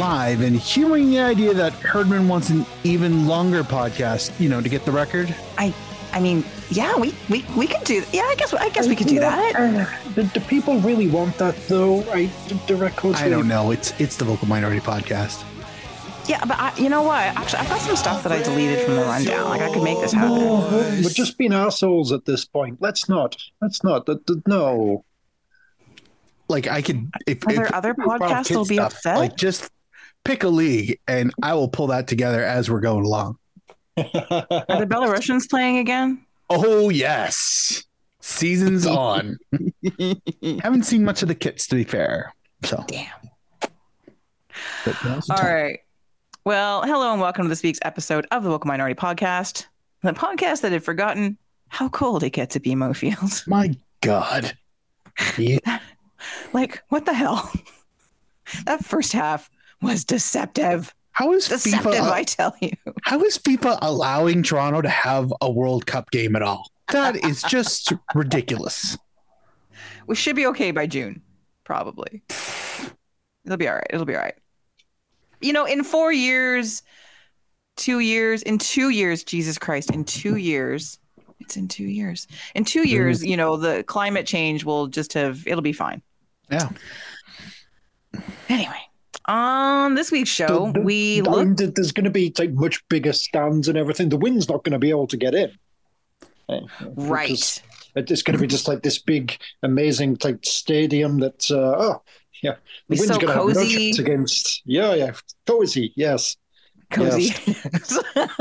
live and hearing the idea that Herdman wants an even longer podcast, to get the record. I mean, yeah, we could do. Yeah, I guess we could do that. Do people really want that though? The records. I don't know. It's the Vocal Minority Podcast. Yeah, but you know what? Actually, I've got some stuff that I deleted from the rundown. Like, I could make this happen. We're just being assholes at this point. Let's not. No. Like, I could. Are there other podcasts that'll be upset? Like, just pick a league, and I will pull that together as we're going along. Are the Belarusians playing again? Oh yes, season's on. Haven't seen much of the kits, to be fair. So damn. All right. Well, hello and welcome to this week's episode of the Vocal Minority Podcast, the podcast that had forgotten how cold it gets at BMO Field. My God. Yeah. Like, what the hell? That first half was deceptive. How is deceptive, FIFA, I tell you. How is FIFA allowing Toronto to have a World Cup game at all? That is just ridiculous. We should be okay by June, probably. It'll be all right. In 4 years, 2 years, in 2 years, Jesus Christ, in 2 years, it's in 2 years. In 2 years, the climate change will it'll be fine. Yeah. Anyway, on this week's show, there's going to be much bigger stands and everything. The wind's not going to be able to get in. Right. It's going to be just like this big, amazing stadium that's yeah. The wind's so going to have no cozy. chance against. Yeah. Cozy. Yes. Cozy. Yes.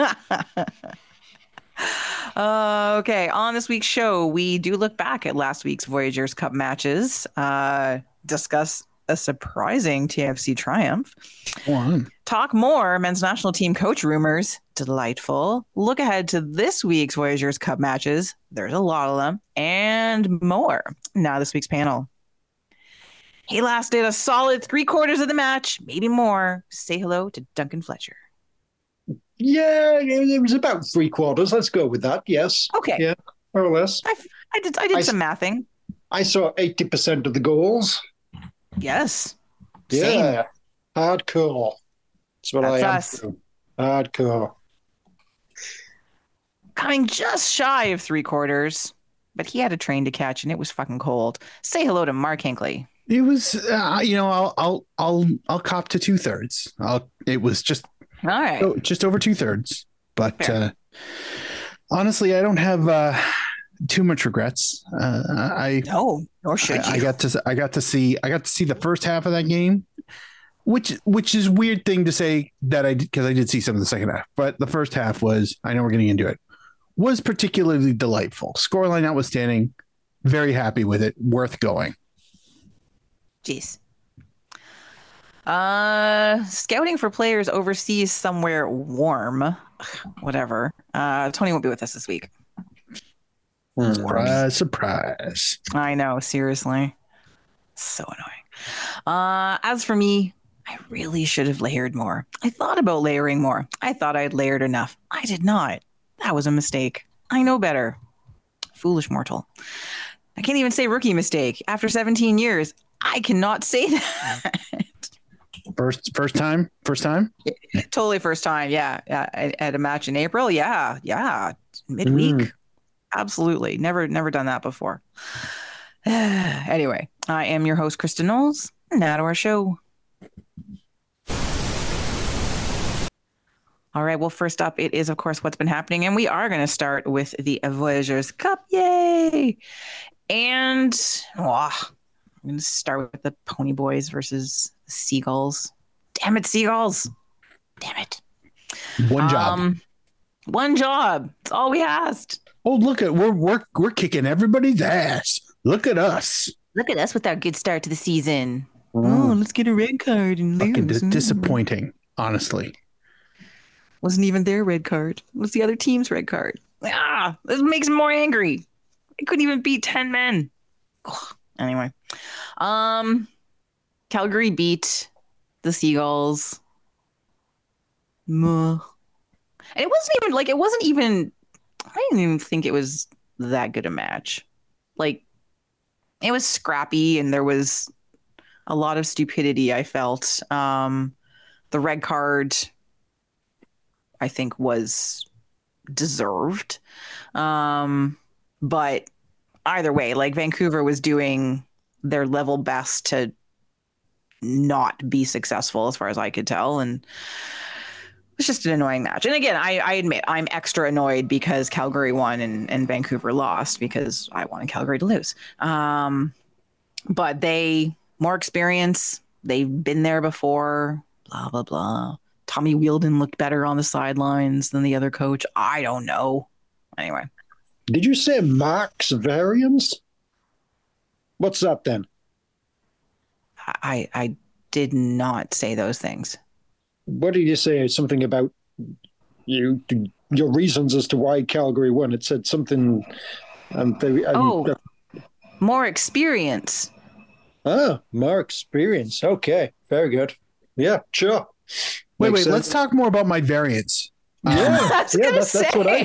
Okay. On this week's show, we do look back at last week's Voyageurs Cup matches, discuss a surprising TFC triumph, talk more men's national team coach rumors, delightful, look ahead to this week's Voyageurs Cup matches, there's a lot of them, and more. Now this week's panel. He lasted a solid 3/4 of the match, maybe more. Say hello to Duncan Fletcher. Yeah, it was about 3/4. Let's go with that. Yes. Okay. Yeah, more or less. I did some mathing. I saw 80% of the goals. Yes. Yeah. Same. Hardcore. That's what That's I am. us. Hardcore. Coming just shy of 3/4, but he had a train to catch and it was fucking cold. Say hello to Mark Hinckley. It was, I'll cop to 2/3. It was just all right, just over 2/3. But honestly, I don't have too much regrets. No, nor should you. I got to see the first half of that game, which is a weird thing to say that because I did see some of the second half, but the first half was, I know we're getting into it, was particularly delightful. Scoreline notwithstanding, very happy with it. Worth going. Jeez. Scouting for players overseas somewhere warm. Whatever. Tony won't be with us this week. Surprise. I know, seriously. So annoying. As for me, I really should have layered more. I thought about layering more. I thought I'd layered enough. I did not. That was a mistake. I know better. Foolish mortal. I can't even say rookie mistake. After 17 years, I cannot say that. First time? Yeah, totally first time. Yeah. At a match in April. Yeah. Midweek. Absolutely. Never done that before. Anyway, I am your host, Kristen Knowles. Now to our show. All right. Well, first up, it is, of course, what's been happening. And we are going to start with the Voyageurs Cup. Yay. And I'm going to start with the Pony Boys versus the Seagulls. Damn it, Seagulls. Damn it. One job. One job. That's all we asked. Oh, look at we're kicking everybody's ass. Look at us. Look at us with our good start to the season. Oh, let's get a red card and lose. Disappointing, honestly. Wasn't even their red card. It was the other team's red card. This makes me more angry. I couldn't even beat 10 men. Ugh. Anyway, Calgary beat the Seagulls. And it wasn't even. I didn't even think it was that good a match. Like, it was scrappy and there was a lot of stupidity, I felt. The red card, I think, was deserved. But either way, like Vancouver was doing their level best to not be successful as far as I could tell. And it's just an annoying match. And again, I admit I'm extra annoyed because Calgary won and Vancouver lost because I wanted Calgary to lose. But they more experience. They've been there before, blah, blah, blah. Tommy Wheeldon looked better on the sidelines than the other coach. I don't know. Anyway. Did you say Mark's variance? What's that then? I did not say those things. What did you say? Something about your reasons as to why Calgary won. It said something. More experience. More experience. Okay, very good. Yeah, sure. Wait. Let's talk more about my variance. That's what I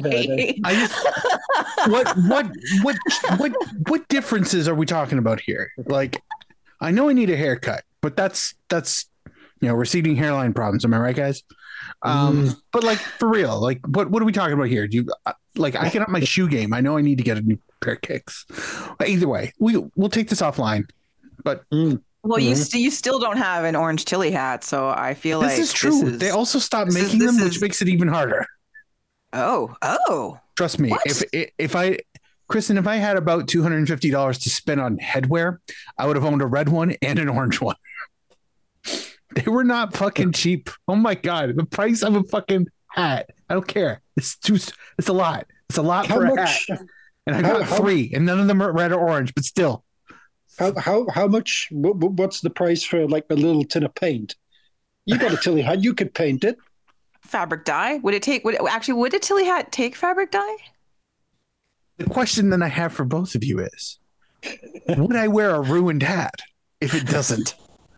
heard. What differences are we talking about here? Like, I know I need a haircut, but that's receding hairline problems. Am I right, guys? But like for real, like what are we talking about here? Do you I get up my shoe game? I know I need to get a new pair of kicks. Either way, we'll take this offline. But well, you still don't have an orange Tilly hat, so I feel this is true. They also stopped making them, which makes it even harder. Oh! Trust me, Kristen, if I had about $250 to spend on headwear, I would have owned a red one and an orange one. They were not fucking cheap. Oh my god, the price of a fucking hat. I don't care. It's a lot. It's a lot for a hat. And I got three, and none of them are red or orange, but still. How much? What's the price for like the little tin of paint? You got a Tilly hat. You could paint it. Fabric dye? Would a Tilly hat take fabric dye? The question that I have for both of you is, would I wear a ruined hat if it doesn't?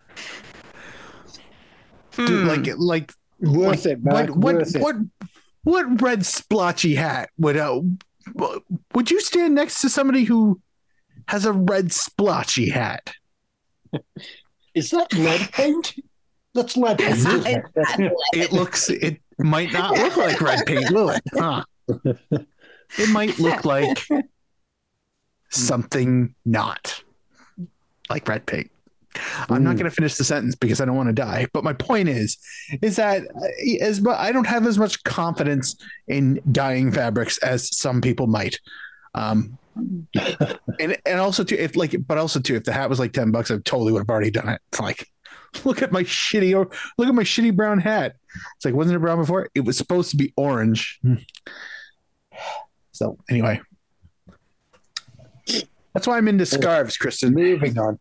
Like worth it, Mark. What red splotchy hat would you stand next to somebody who has a red splotchy hat? Is that lead paint? That's lead paint. It might not look like red paint, will it? Huh. It might look like something not like red paint. I'm not going to finish the sentence because I don't want to die. But my point is that I don't have as much confidence in dyeing fabrics as some people might. And also too, if the hat was like $10, I totally would have already done it. It's like, look at my shitty brown hat. It's like, wasn't it brown before? It was supposed to be orange. So anyway, that's why I'm into scarves, Kristen. Moving on.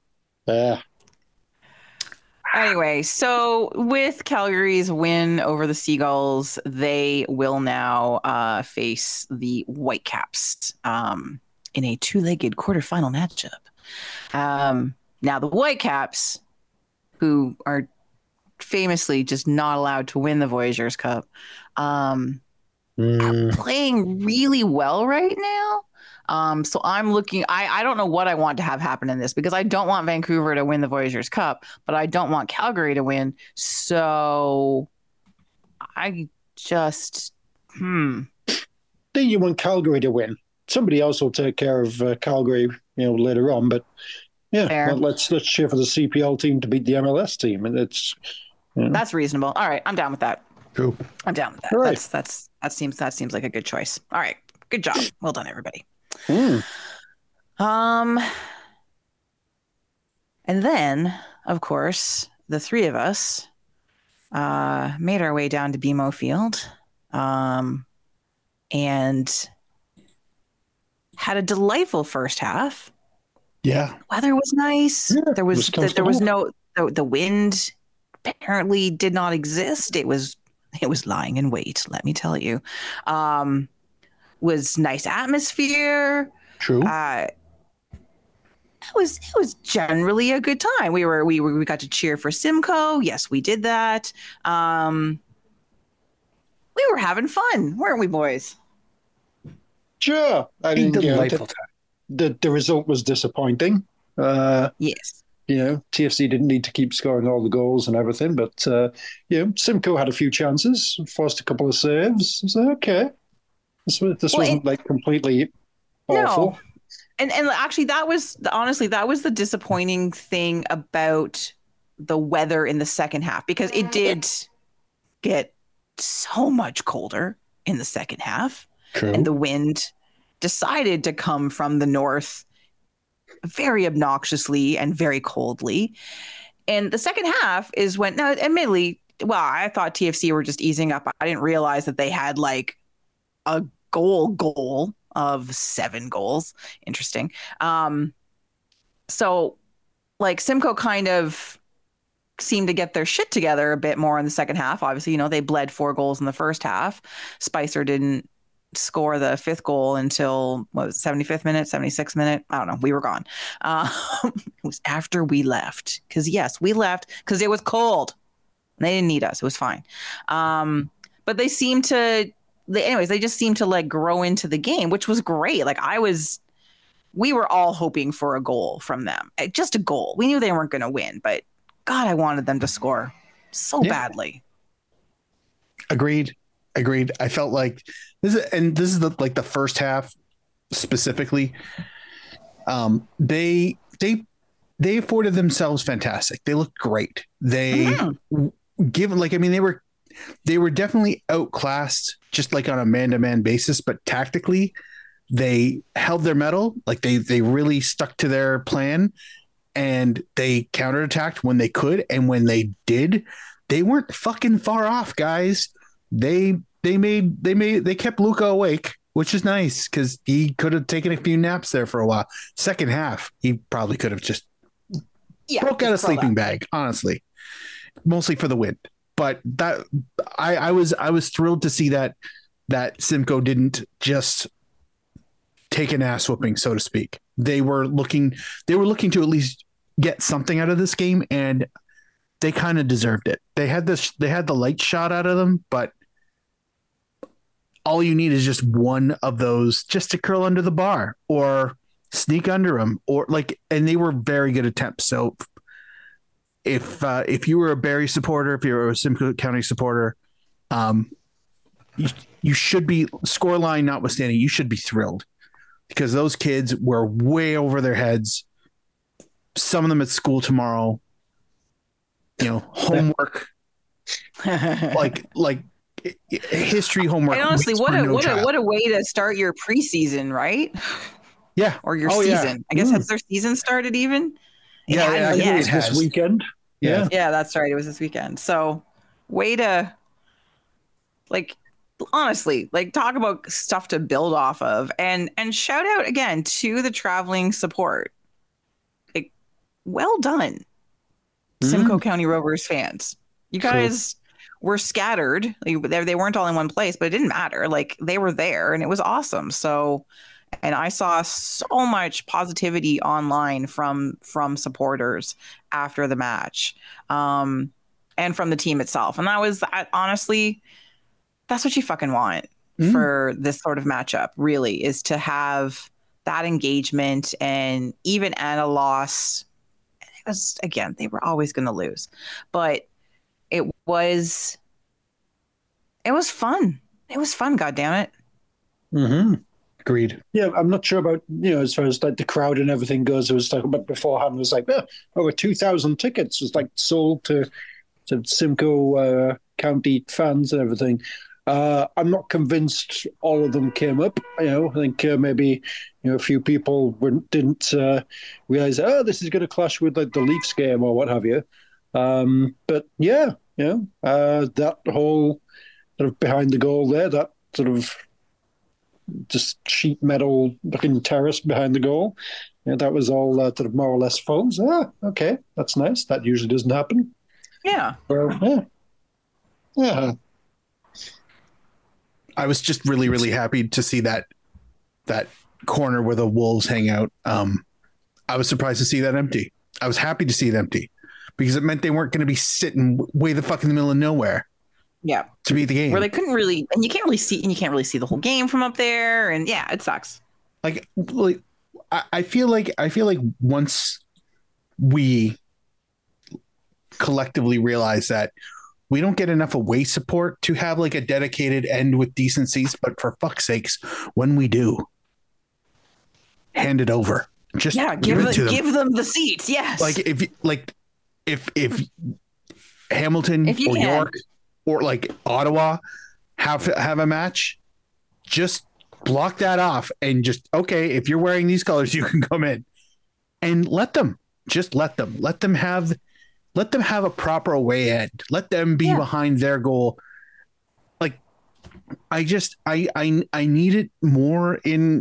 Anyway, so with Calgary's win over the Seagulls, they will now face the Whitecaps in a two-legged quarterfinal matchup. Now, the Whitecaps, who are famously just not allowed to win the Voyageurs Cup, are playing really well right now. So I'm looking, I don't know what I want to have happen in this because I don't want Vancouver to win the Voyageurs Cup, but I don't want Calgary to win. So I just, Then you want Calgary to win. Somebody else will take care of Calgary, later on. But yeah, let's cheer for the CPL team to beat the MLS team, and that's reasonable. All right, I'm down with that. Cool. I'm down with that. Right. That seems like a good choice. All right, good job. Well done, everybody. And then, of course, the three of us made our way down to BMO Field and had a delightful first half. Yeah. Weather was nice. Yeah, there was the wind apparently did not exist. It was lying in wait, let me tell you. Was nice atmosphere. True. It was generally a good time. We got to cheer for Simcoe. Yes, we did that. We were having fun, weren't we, boys? Sure. I mean, delightful time. The result was disappointing. Yes. TFC didn't need to keep scoring all the goals and everything, but Simcoe had a few chances, forced a couple of saves. So okay, this wasn't like completely awful. No. And actually, that was the disappointing thing about the weather in the second half, because it did get so much colder in the second half. True. And the wind decided to come from the north very obnoxiously and very coldly. And the second half is when, now admittedly, well, I thought TFC were just easing up. I didn't realize that they had like a goal of 7 goals. Interesting. So like Simcoe kind of seemed to get their shit together a bit more in the second half. Obviously, they bled 4 goals in the first half. Spicer didn't score the 5th goal until 75th minute, 76th minute. I don't know. We were gone. It was after we left. Because yes, we left because it was cold. They didn't need us. It was fine. But they seemed to, they just seemed to like grow into the game, which was great. Like we were all hoping for a goal from them. Just a goal. We knew they weren't going to win, but God, I wanted them to score so badly. Agreed. I felt like this is the first half specifically. They afforded themselves fantastic. They looked great. They they were definitely outclassed just like on a man-to-man basis, but tactically they held their mettle. Like they really stuck to their plan and they counterattacked when they could. And when they did, they weren't fucking far off, guys. They kept Luka awake, which is nice because he could have taken a few naps there for a while. Second half, he probably could have just broke out a sleeping bag, honestly, mostly for the win. But that I was thrilled to see that Simcoe didn't just take an ass whooping, so to speak. They were looking to at least get something out of this game, and they kind of deserved it. They had the light shot out of them, but all you need is just one of those just to curl under the bar or sneak under them, and they were very good attempts. So if you were a Barrie supporter, if you're a Simcoe County supporter, you should be, scoreline notwithstanding, you should be thrilled because those kids were way over their heads. Some of them at school tomorrow, homework, like history homework. And honestly, what a way to start your preseason, right? Yeah. Or your season. I guess has their season started even? Yeah, it was this weekend. Yeah, that's right. It was this weekend. So way to, honestly, talk about stuff to build off of, and shout out again to the traveling support. Well done, Simcoe County Rovers fans. You guys were scattered. They weren't all in one place, but it didn't matter. They were there, and it was awesome. So, and I saw so much positivity online from supporters after the match, and from the team itself. And honestly, that's what you fucking want for this sort of matchup, really, is to have that engagement. And even at a loss, it was, again, they were always going to lose, but it was fun. It was fun. God damn it. Mm-hmm. Agreed. Yeah, I'm not sure about, as far as the crowd and everything goes. It was talking about beforehand. It was over 2,000 tickets was sold to Simcoe County fans and everything. I'm not convinced all of them came up. I think maybe a few people didn't realize, this is going to clash with the Leafs game or what have you. But yeah, that whole sort of behind the goal there, that sort of just sheet metal looking terrace behind the goal, that was all sort of more or less full. So, okay, that's nice. That usually doesn't happen. Yeah. Yeah. I was just really, really happy to see that corner where the Wolves hang out. I was surprised to see that empty. I was happy to see it empty because it meant they weren't going to be sitting way the fuck in the middle of nowhere. Yeah. To beat the game. Where they couldn't really, and you can't really see the whole game from up there. And yeah, it sucks. I feel like once we collectively realize that we don't get enough away support to have like a dedicated end with decent seats, but for fuck's sakes, when we do, hand it over. Just give them the seats. Yes. If Hamilton or York or like Ottawa have a match, just block that off and just, okay, if you're wearing these colors, you can come in, and let them have a proper away end. Let them be behind their goal. Like, I need it more in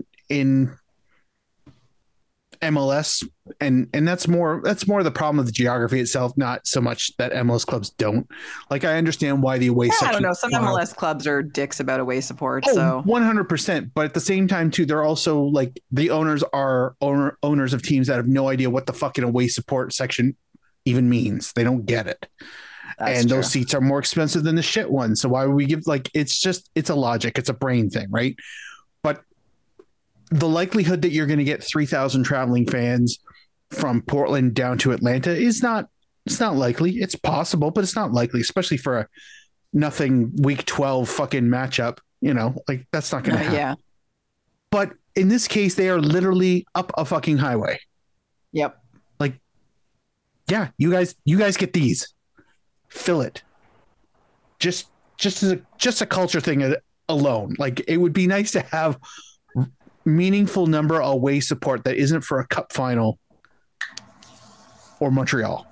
MLS, and that's more the problem of the geography itself, not so much that MLS clubs don't. Like, I understand why the away section. I don't know. Some MLS clubs are dicks about away support. 100%. But at the same time, too, they're also like, the owners are owners of teams that have no idea what the fucking away support section even means. They don't get it. That's and true. Those seats are more expensive than the shit ones. So why would we give, like, it's a logic, it's a brain thing, right? But the likelihood that you're going to get 3,000 traveling fans from Portland down to Atlanta it's not likely. It's possible, but it's not likely, especially for a nothing week 12 fucking matchup, like, that's not going to happen. Yeah. But in this case, they are literally up a fucking highway. Yep. Like, yeah, you guys get these, fill it. Just as a culture thing alone. Like, it would be nice to have meaningful number away support that isn't for a cup final or Montreal.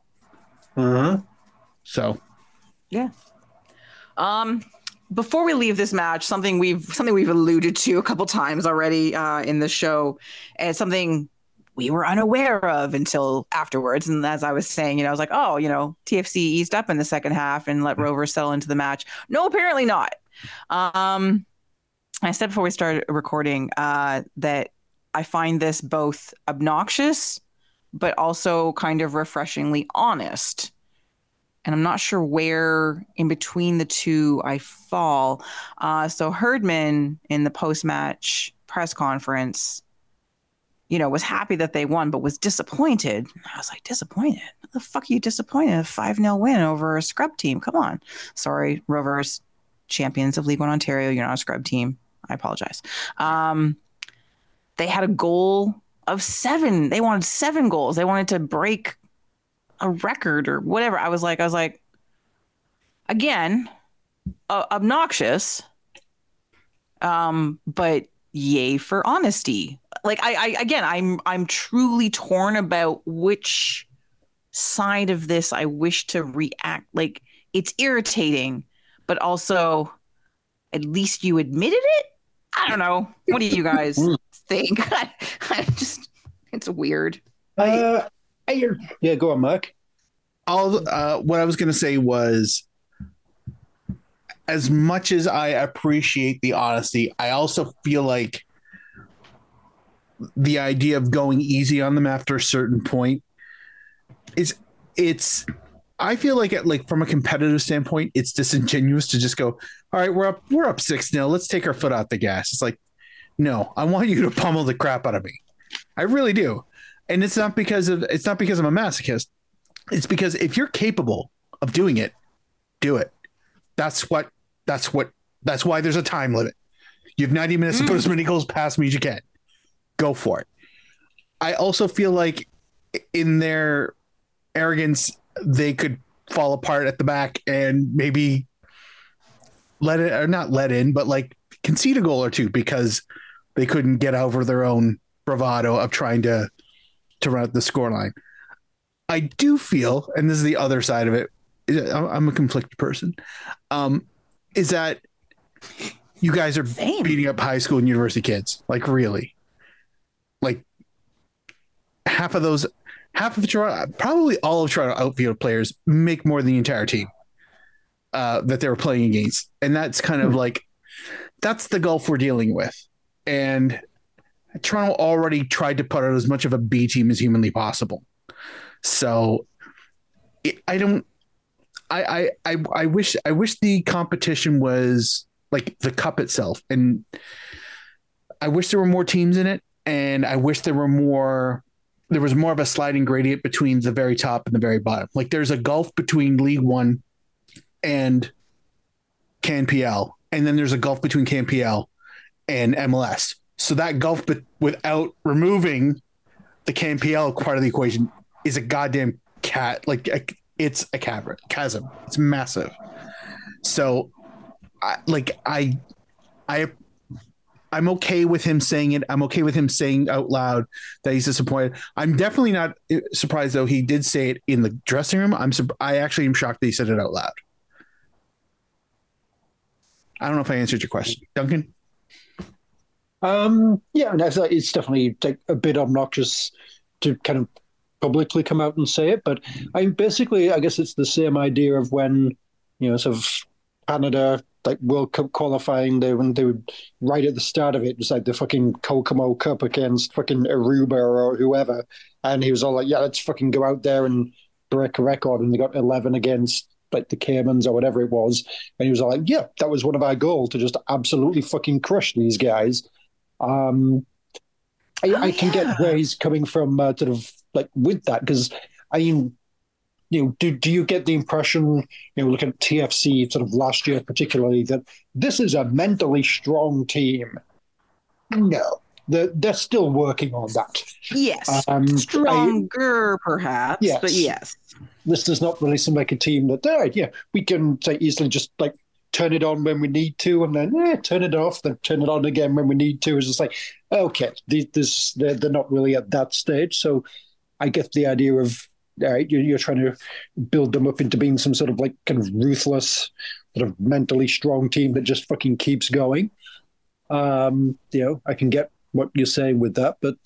So, yeah. Before we leave this match, something we've alluded to a couple times already in the show, and something we were unaware of until afterwards. And as I was saying, I was like, oh, TFC eased up in the second half and let Rovers settle into the match. No, apparently not. I said before we started recording that I find this both obnoxious, but also kind of refreshingly honest. And I'm not sure where in between the two I fall. So Herdman in the post-match press conference, was happy that they won, but was disappointed. I was like, disappointed? What the fuck are you disappointed? A 5-0 win over a scrub team. Come on. Sorry, Rovers, champions of League One Ontario. You're not a scrub team. I apologize. They had a goal of 7. They wanted 7 goals. They wanted to break a record or whatever. I was like, again, obnoxious, but yay for honesty. Like, I'm truly torn about which side of this I wish to react. Like, it's irritating, but also at least you admitted it. I don't know. What do you guys think? It's weird. Yeah, go on, Mark. What I was going to say was, as much as I appreciate the honesty, I also feel like the idea of going easy on them after a certain point I feel like from a competitive standpoint, it's disingenuous to just go, all right, we're up 6-0. Let's take our foot out the gas. It's like, no, I want you to pummel the crap out of me. I really do. And it's not because I'm a masochist. It's because if you're capable of doing it, do it. That's why there's a time limit. You have 90 minutes to put as many goals past me as you can. Go for it. I also feel like in their arrogance, they could fall apart at the back and maybe not let in, but like concede a goal or two because they couldn't get over their own bravado of trying to run out the scoreline. I do feel, and this is the other side of it, I'm a conflicted person, is that you guys are beating up high school and university kids. Like, really? Like, half of Toronto, probably all of Toronto outfield players make more than the entire team that they were playing against. And that's kind of like, that's the gulf we're dealing with. And Toronto already tried to put out as much of a B team as humanly possible. So I wish the competition was like the cup itself. And I wish there were more teams in it. And I wish there were more there was more of a sliding gradient between the very top and the very bottom. Like there's a gulf between League One and CanPL, and then there's a gulf between CanPL and MLS. So that gulf, without removing the CanPL part of the equation, is a goddamn it's a chasm. It's massive. So, I'm okay with him saying it. I'm okay with him saying out loud that he's disappointed. I'm definitely not surprised, though. He did say it in the dressing room. I actually am shocked that he said it out loud. I don't know if I answered your question, Duncan. Yeah, and I thought it's definitely a bit obnoxious to kind of publicly come out and say it, but I guess it's the same idea of when, sort of Canada, like World Cup qualifying, when they would right at the start of it, it was like the fucking Kokomo Cup against fucking Aruba or whoever, and he was all like, yeah, let's fucking go out there and break a record, and they got 11 against like the Caymans or whatever it was, and he was all like, yeah, that was one of our goals, to just absolutely fucking crush these guys. I can get where he's coming from, sort of like with that, because I mean, do you get the impression, looking at TFC sort of last year particularly, that this is a mentally strong team? No, they're still working on that. Yes, stronger perhaps, yes. But yes, this does not really seem like a team that, all right, yeah, we can easily just like turn it on when we need to, and then turn it off, then turn it on again when we need to. It's just like, okay, they're not really at that stage. So I get the idea of, all right, you're trying to build them up into being some sort of like kind of ruthless, sort of mentally strong team that just fucking keeps going. I can get what you're saying with that, but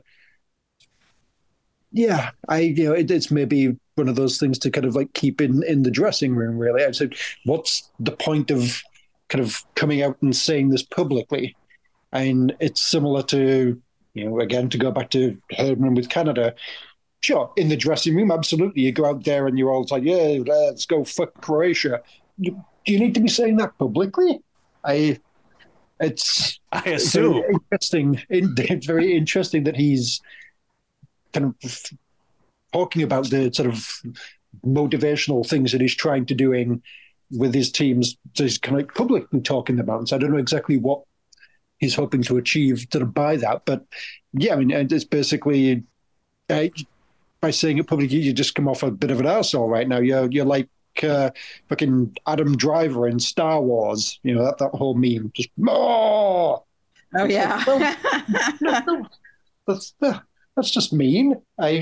yeah, it's maybe one of those things to kind of like keep in the dressing room, really. I'd say, what's the point of kind of coming out and saying this publicly? And it's similar to, again, to go back to Herdman with Canada. Sure, in the dressing room, absolutely. You go out there and you're all like, yeah, let's go fuck Croatia. Do you need to be saying that publicly? I assume. Very interesting. It's very interesting that he's kind of talking about the sort of motivational things that he's trying to do with his teams. So he's kind of like publicly talking about. So I don't know exactly what he's hoping to achieve sort of by that. But yeah, I mean, it's basically by saying it publicly, you just come off a bit of an arsehole right now. You're like fucking Adam Driver in Star Wars. That whole meme. Just oh yeah. Like, no, that's just mean.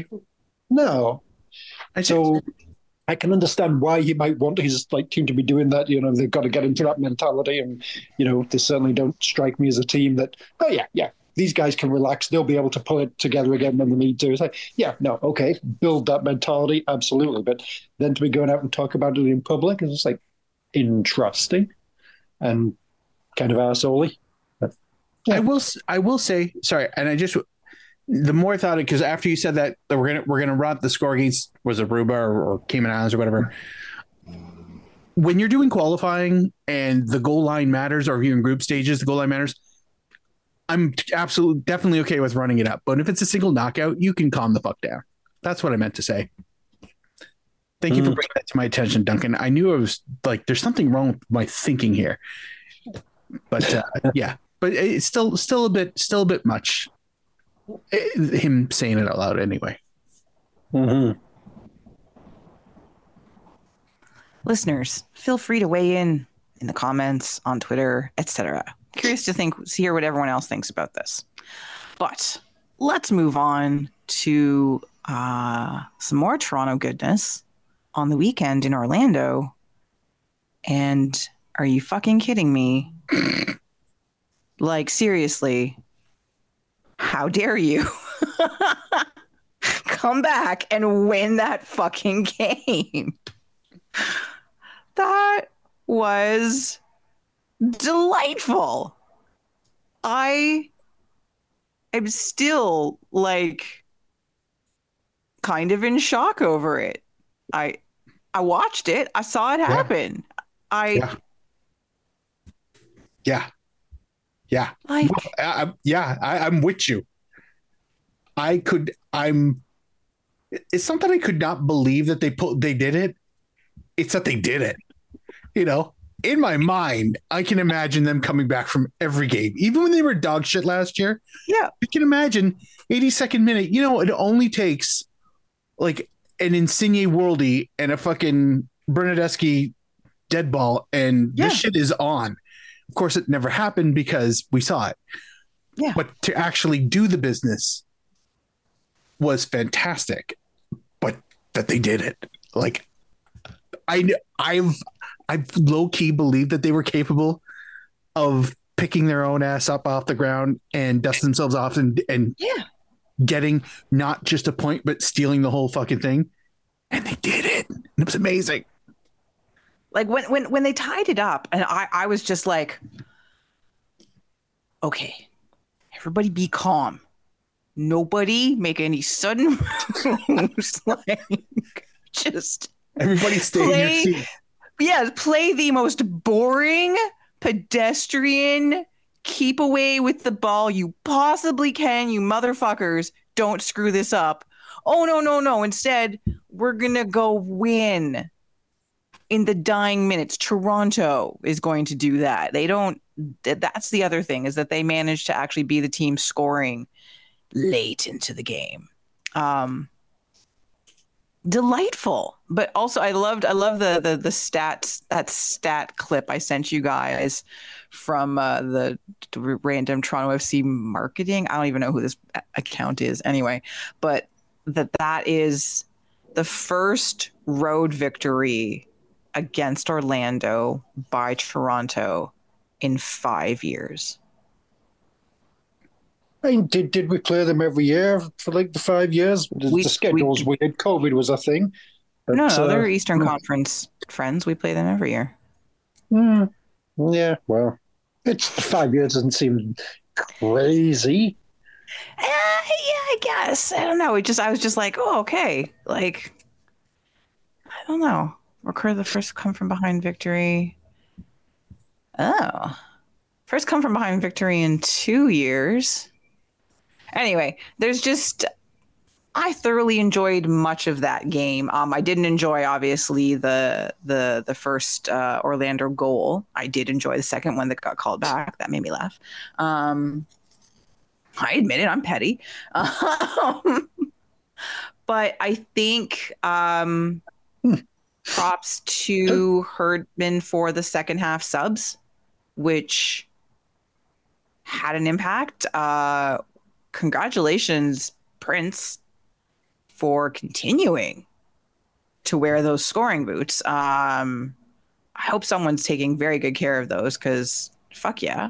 So I can understand why he might want his team to be doing that. They've got to get into that mentality, and they certainly don't strike me as a team that, oh yeah, these guys can relax. They'll be able to pull it together again when they need to. It's like, yeah, no, okay, build that mentality, absolutely. But then to be going out and talk about it in public is just like interesting and kind of arseholey. Yeah. I will say, sorry, and the more I thought it, because after you said that we're gonna run the score against, was it Aruba or Cayman Islands or whatever. When you're doing qualifying and the goal line matters, or you're in group stages, the goal line matters. I'm definitely okay with running it up, but if it's a single knockout, you can calm the fuck down. That's what I meant to say. Thank you for bringing that to my attention, Duncan. I knew it was like there's something wrong with my thinking here, but yeah, but it's still a bit much. Him saying it out loud anyway. Mm-hmm. Listeners, feel free to weigh in the comments on Twitter, etc. Curious to hear what everyone else thinks about this. But let's move on to some more Toronto goodness on the weekend in Orlando. And are you fucking kidding me? Like, seriously, how dare you come back and win that fucking game? That was delightful. I am still kind of in shock over it. I watched it. I saw it happen. Yeah. I'm with you. It's not that I could not believe that they did it. It's that they did it. You know, in my mind, I can imagine them coming back from every game, even when they were dog shit last year. Yeah. You can imagine 82nd minute. You know, it only takes like an Insigne worldie and a fucking Bernadeschi dead ball, and this shit is on. Of course, it never happened because we saw it. Yeah. But to actually do the business was fantastic. But that they did it. Like, I've low key believed that they were capable of picking their own ass up off the ground and dust themselves off and getting not just a point, but stealing the whole fucking thing. And they did it. And it was amazing. Like when they tied it up, and I was just like, okay, everybody be calm. Nobody make any sudden moves. Like, just everybody stay in your seat. Yeah, play the most boring, pedestrian, keep away with the ball you possibly can, you motherfuckers. Don't screw this up. Oh, no. Instead, we're going to go win in the dying minutes. Toronto is going to do that. That's the other thing, is that they managed to actually be the team scoring late into the game. Delightful. But also I love the stats, that stat clip I sent you guys from the random Toronto FC marketing. I don't even know who this account is anyway, but that is the first road victory against Orlando by Toronto in 5 years. I mean, did we play them every year for like the 5 years? The schedule was weird. COVID was a thing. But, no, they're Eastern Conference friends. We play them every year. Yeah, well, it's 5 years doesn't seem crazy. Yeah, I guess. I don't know. I was just like, oh, okay. Like, I don't know. Recur the first come from behind victory. Oh, first come from behind victory in 2 years. Anyway, I thoroughly enjoyed much of that game. I didn't enjoy, obviously, the first Orlando goal. I did enjoy the second one that got called back. That made me laugh. I admit it, I'm petty. But I think props to Herdman for the second half subs, which had an impact. Congratulations, Prince, for continuing to wear those scoring boots. I hope someone's taking very good care of those, because fuck yeah.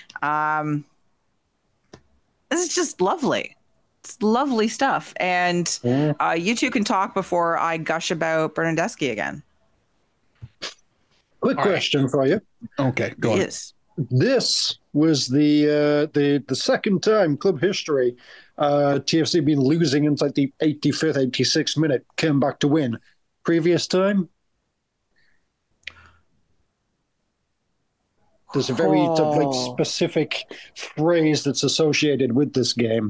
This is just lovely. It's lovely stuff. And you two can talk before I gush about Bernadeschi again. Quick question for you. Okay, go on. Yes. This was the second time club history TFC been losing until the 85th, 86th minute, came back to win. Previous time? There's a very specific phrase that's associated with this game.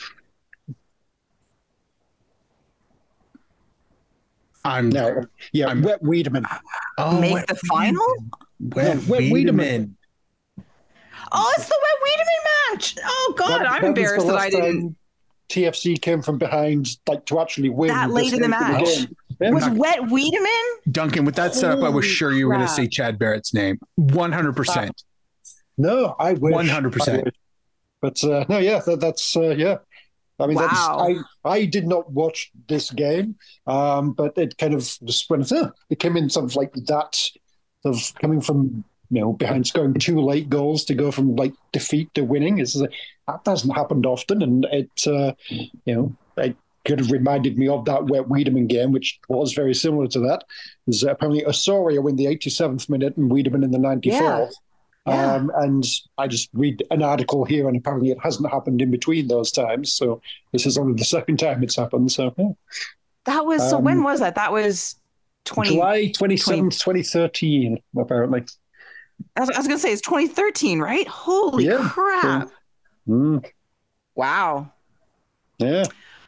Wet Wiedemann. Make the final? Wet Wiedemann. Oh, it's the Wet Wiedemann match. Oh God, I'm embarrassed that I didn't. TFC came from behind, like, to actually win that late in the match. Was Wet Wiedemann? Duncan, with that setup, I was sure you were going to say Chad Barrett's name. 100%. No, I wish. 100%. But no, yeah, that's yeah. I mean, I did not watch this game, but it kind of just went. It came in sort of like that, sort of coming from behind, scoring 2 late goals to go from like defeat to winning. That doesn't happen often, and it it could have reminded me of that Wet Wiedemann game, which was very similar to that. There's apparently Osorio in the 87th minute and Wiedemann in the 94th. Yeah. And I just read an article here, and apparently it hasn't happened in between those times. So this is only the second time it's happened. So yeah. That was so. When was that? That was July 27th, 2013. Apparently, I was going to say it's 2013, right? Holy crap! Yeah. Wow. Yeah.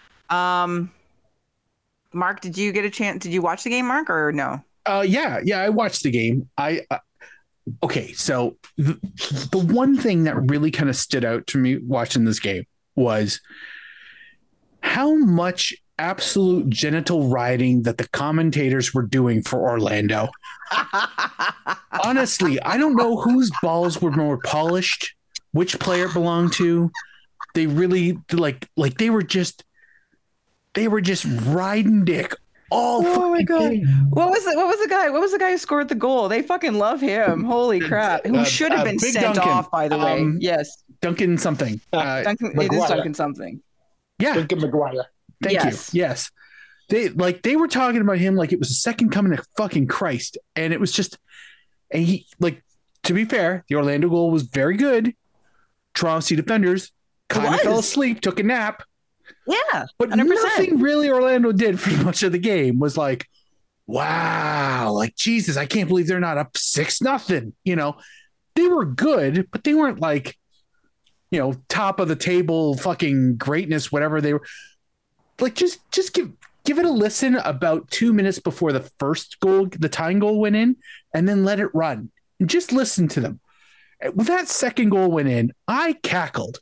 Mark, did you get a chance? Did you watch the game, Mark, or no? Yeah, I watched the game. Okay, so the one thing that really kind of stood out to me watching this game was how much absolute genital riding that the commentators were doing for Orlando. Honestly, I don't know whose balls were more polished, which player it belonged to. They really like they were just riding dick all. Oh my god! What was the guy who scored the goal? They fucking love him. Holy crap! Who should have been Big sent Duncan. off, by the way. Yes, Duncan something. Duncan. It is Duncan something. Yeah, Duncan McGuire. Thank you. Yes. They were talking about him like it was the second coming of fucking Christ. And it was just, and he, like, to be fair, the Orlando goal was very good. Toronto Sea Defenders kind of fell asleep, took a nap. Yeah. But 100%. Nothing really Orlando did for much of the game was like, wow, like, Jesus, I can't believe they're not up 6-0. You know, they were good, but they weren't like, you know, top of the table fucking greatness, whatever they were. Like, just give it a listen about 2 minutes before the first goal, the tying goal went in, and then let it run. And just listen to them. When that second goal went in, I cackled.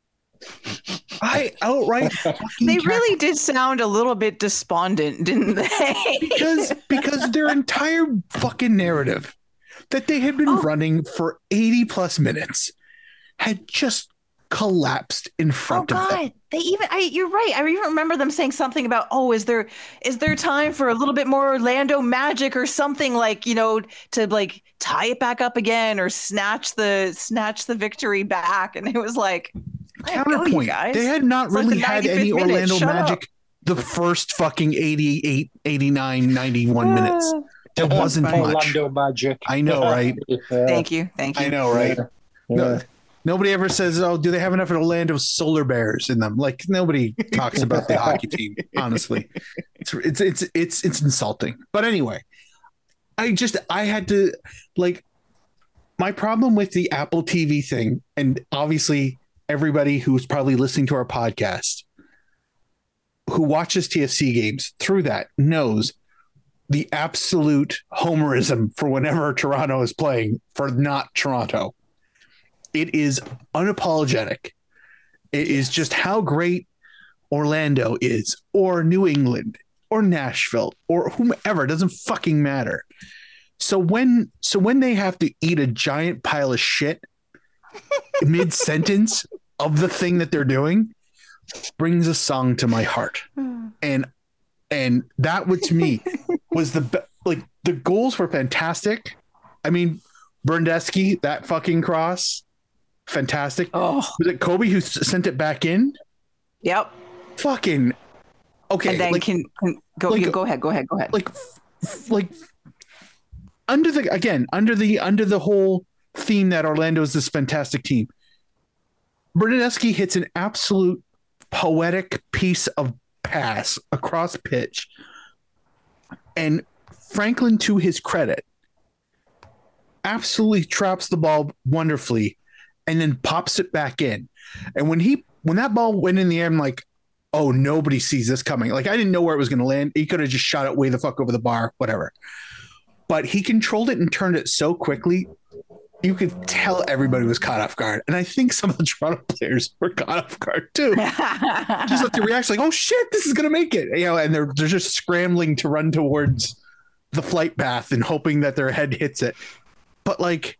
I outright They really did sound a little bit despondent, didn't they? because their entire fucking narrative that they had been running for 80 plus minutes had just collapsed in front of them. They even you're right. I even remember them saying something about, is there time for a little bit more Orlando magic or something, like, you know, to like tie it back up again or snatch the victory back. And it was like, counterpoint, guys. They had not really had any Orlando magic the first fucking 88, 89, 91 minutes. There wasn't much. Orlando magic. I know, right? Thank you. I know, right? No, nobody ever says, "Oh, do they have enough Orlando Solar Bears in them?" Like, nobody talks about the hockey team. Honestly, it's insulting. But anyway, I had to, like, my problem with the Apple TV thing, and obviously everybody who's probably listening to our podcast who watches TFC games through that knows the absolute homerism for whenever Toronto is playing for not Toronto. It is unapologetic. It is just how great Orlando is, or New England, or Nashville, or whomever. It doesn't fucking matter. So when they have to eat a giant pile of shit mid-sentence of the thing that they're doing, brings a song to my heart. And that, what to me was the goals were fantastic. I mean, Berndeski, that fucking cross, fantastic. Oh, was it Kobe who sent it back in? Yep. Fucking okay. And then go ahead. Like under the whole theme that Orlando is this fantastic team. Bernardeschi hits an absolute poetic piece of pass across pitch, and Franklin, to his credit, absolutely traps the ball wonderfully and then pops it back in. And when that ball went in the air, I'm like, oh, nobody sees this coming. Like, I didn't know where it was going to land. He could have just shot it way the fuck over the bar, whatever. But he controlled it and turned it so quickly, you could tell everybody was caught off guard. And I think some of the Toronto players were caught off guard too. Just like the reaction, like, oh shit, this is going to make it. You know, and they're just scrambling to run towards the flight path and hoping that their head hits it. But like,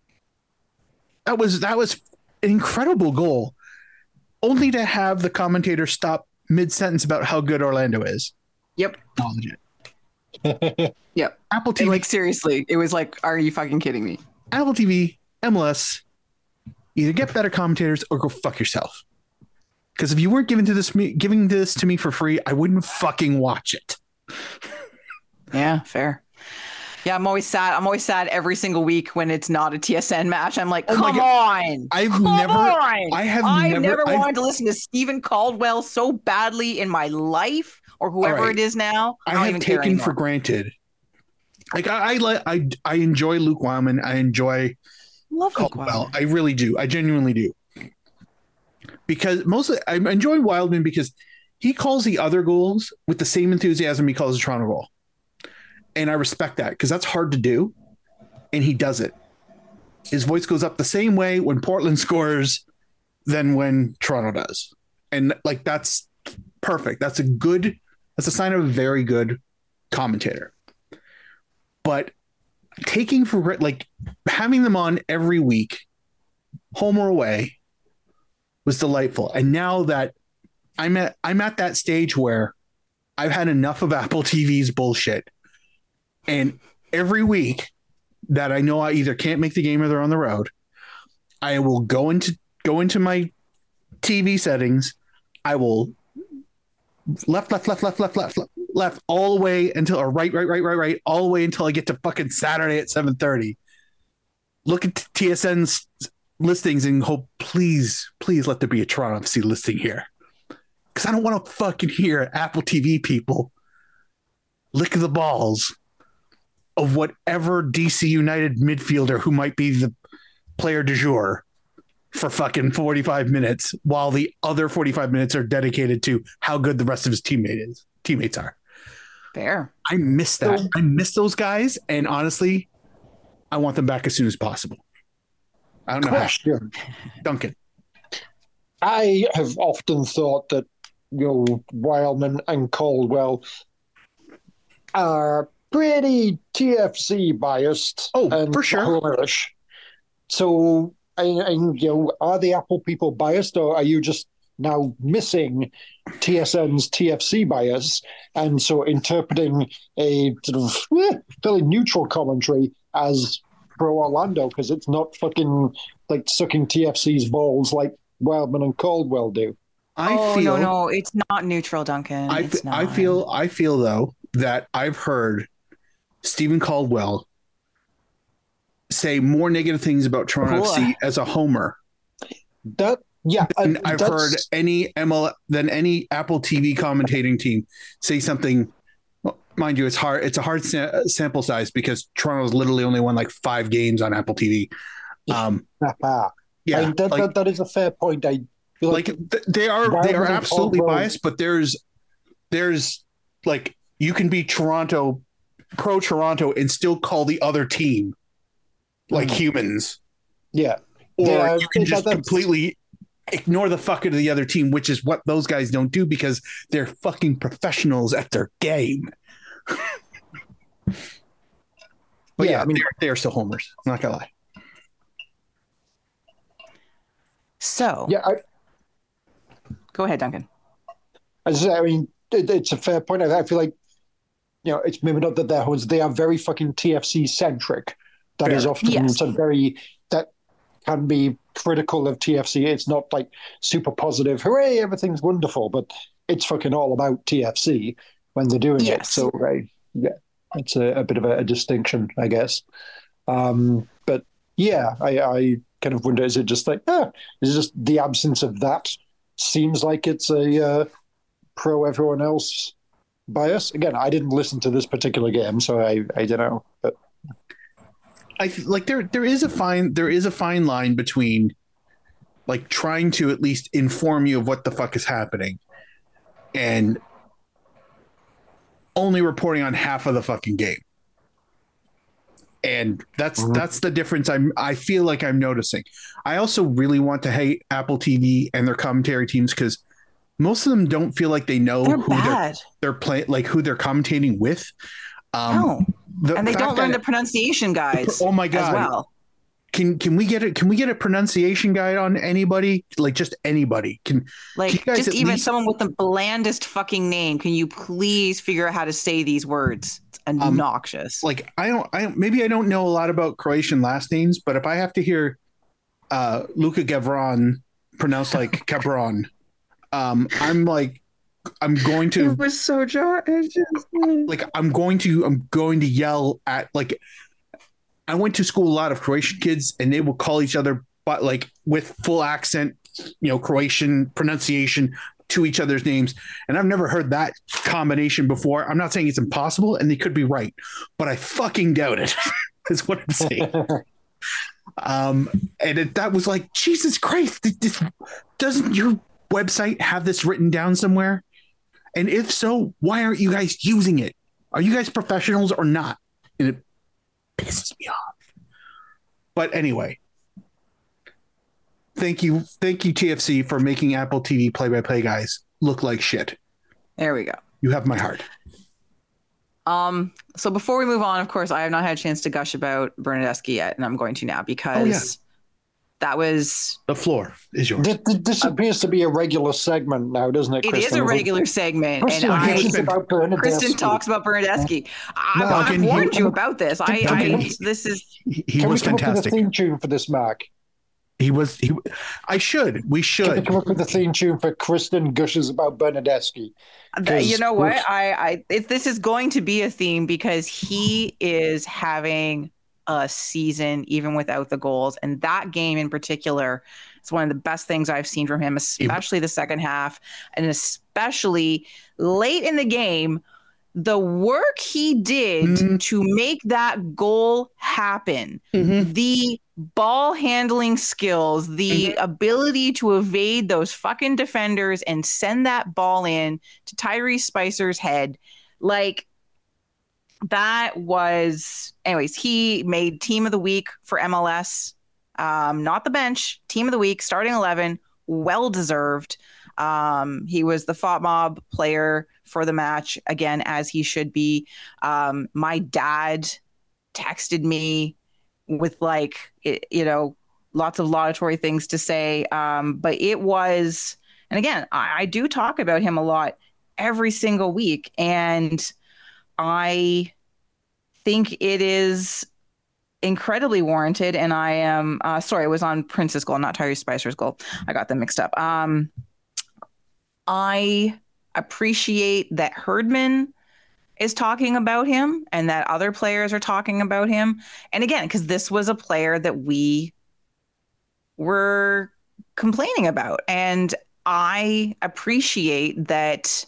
that was an incredible goal, only to have the commentator stop mid-sentence about how good Orlando is. Yep. Acknowledge it. Yep. Apple TV. Like, seriously, it was like, are you fucking kidding me? Apple TV, MLS, either get better commentators or go fuck yourself. Because if you weren't giving this to me for free, I wouldn't fucking watch it. Yeah, fair. Yeah, I'm always sad every single week when it's not a TSN match. I'm like, come on. I've never wanted to listen to Stephen Caldwell so badly in my life, or whoever it is now. I have taken for granted. Like, I enjoy Luke Wildman. I enjoy Caldwell. I really do. I genuinely do. because mostly I'm enjoying Wildman because he calls the other goals with the same enthusiasm he calls the Toronto goal. And I respect that because that's hard to do. And he does it. His voice goes up the same way when Portland scores than when Toronto does. And like, that's perfect. That's a sign of a very good commentator. But taking for like having them on every week, home or away, was delightful. And now that I'm at that stage where I've had enough of Apple TV's bullshit. And every week that I know I either can't make the game or they're on the road, I will go into my TV settings. I will left all the way until, or right, all the way until I get to fucking Saturday at 7:30. Look at TSN's listings and hope, please let there be a Toronto FC listing here. Because I don't want to fucking hear Apple TV people lick the balls of whatever DC United midfielder who might be the player du jour for fucking 45 minutes while the other 45 minutes are dedicated to how good the rest of his teammates are. Fair. I miss that. I miss those guys. And honestly, I want them back as soon as possible. I don't know. Question. Duncan. I have often thought that, Wildman and Caldwell are pretty TFC biased. Oh, and for sure. Homerish. So, are the Apple people biased, or are you just now missing TSN's TFC bias, and so interpreting a sort of fairly neutral commentary as pro Orlando because it's not fucking like sucking TFC's balls like Wildman and Caldwell do? No, it's not neutral, Duncan. It's not. I feel though that I've heard Stephen Caldwell say more negative things about Toronto FC as a homer. I've heard any than any Apple TV commentating team say something. Well, mind you, it's hard. It's a hard sample size because Toronto's literally only won like 5 games on Apple TV. That is a fair point. I feel like they are absolutely biased, but there's like you can be pro Toronto and still call the other team like humans. Yeah. Or you can just completely ignore the fuck out of the other team, which is what those guys don't do because they're fucking professionals at their game. But I mean, they're still homers. I'm not gonna lie. So go ahead, Duncan. I mean, it's a fair point. I feel like it's maybe not that they're homers. They are very fucking TFC centric. That is often very that can be critical of TFC. It's not like super positive, hooray, everything's wonderful, but it's fucking all about TFC when they're doing it. So, it's a bit of a distinction, I guess. But I kind of wonder, is it just like, is it just the absence of that seems like it's a pro everyone else bias? Again, I didn't listen to this particular game, so I don't know, but I like there is a fine line between like trying to at least inform you of what the fuck is happening and only reporting on half of the fucking game. And that's the difference I feel like I'm noticing. I also really want to hate Apple TV and their commentary teams because most of them don't feel like they know they're playing, like who they're commentating with. And they don't learn the pronunciation guides. Oh my god! As well. Can we get it? Can we get a pronunciation guide on anybody? Like just anybody? Just even someone with the blandest fucking name? Can you please figure out how to say these words? It's obnoxious. Like I don't know a lot about Croatian last names, but if I have to hear Luka Gavron pronounced like Cabron, I'm going to. It was so jarring. Like I'm going to yell at like. I went to school a lot of Croatian kids, and they will call each other, but like with full accent, Croatian pronunciation to each other's names. And I've never heard that combination before. I'm not saying it's impossible, and they could be right, but I fucking doubt it. Is what I'm saying. That was like, Jesus Christ, doesn't your website have this written down somewhere? And if so, why aren't you guys using it? Are you guys professionals or not? And it pisses me off. But anyway, thank you, TFC, for making Apple TV play-by-play guys look like shit. There we go. You have my heart. So before we move on, of course, I have not had a chance to gush about Bernadeschi yet, and I'm going to now because that was... The floor is yours. This appears to be a regular segment now, doesn't it, Kristen? It is a regular segment. Kristen talks about Bernadeschi. I've warned you about this. This is... He was fantastic. Come up with a theme tune for this, Mark? We should. Can we come up with a theme tune for Kristen gushes about Bernadeschi? You know what? This is going to be a theme because he is having a season even without the goals, and that game in particular is one of the best things I've seen from him, especially the second half, and especially late in the game. The work he did to make that goal happen, the ball handling skills, the ability to evade those fucking defenders and send that ball in to Tyrese Spicer's head, like that was... Anyways, he made team of the week for MLS, not the bench, team of the week, starting 11, well deserved. He was the FOTMob player for the match, again, as he should be. My dad texted me with lots of laudatory things to say. But it was, and again, I do talk about him a lot every single week. And I think it is incredibly warranted. And I am, sorry, it was on Prince's goal, not Tyrese Spicer's goal. I got them mixed up. I appreciate that Herdman is talking about him and that other players are talking about him. And again, because this was a player that we were complaining about. And I appreciate that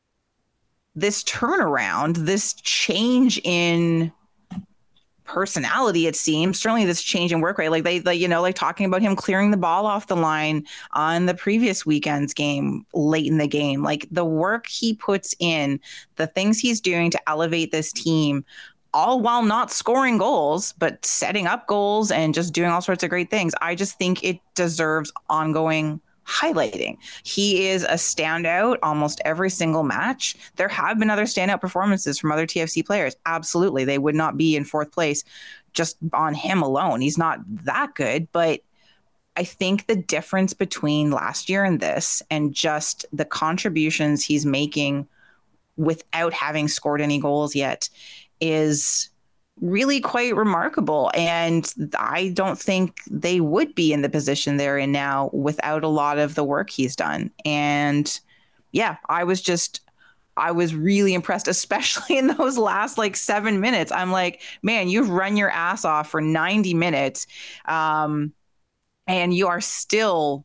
this turnaround, this change in personality, it seems, certainly this change in work rate, like talking about him clearing the ball off the line on the previous weekend's game, late in the game, like the work he puts in, the things he's doing to elevate this team, all while not scoring goals, but setting up goals and just doing all sorts of great things. I just think it deserves ongoing highlighting. He is a standout almost every single match. There have been other standout performances from other TFC players. Absolutely. They would not be in fourth place just on him alone. He's not that good, but I think the difference between last year and this, and just the contributions he's making without having scored any goals yet, is really quite remarkable. And I don't think they would be in the position they're in now without a lot of the work he's done. And yeah, I was really impressed, especially in those last 7 minutes. I'm like, man, you've run your ass off for 90 minutes. And you are still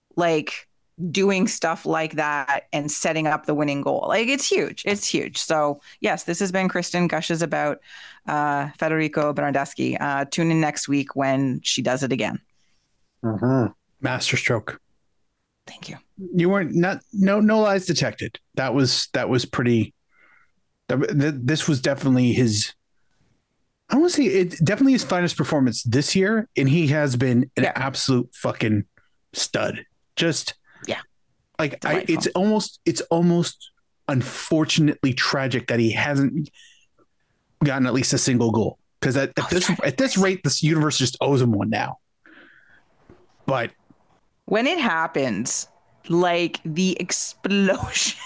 doing stuff like that and setting up the winning goal. It's huge. It's huge. So yes, this has been Kristen Gushes about Federico Bernardeschi. Tune in next week when she does it again. Masterstroke. Thank you. You weren't no lies detected. That was pretty. This was definitely his. I want to say it definitely his finest performance this year, and he has been an absolute fucking stud. Just it's almost unfortunately tragic that he hasn't gotten at least a single goal, because at this rate, this universe just owes him one now. But when it happens, the explosion,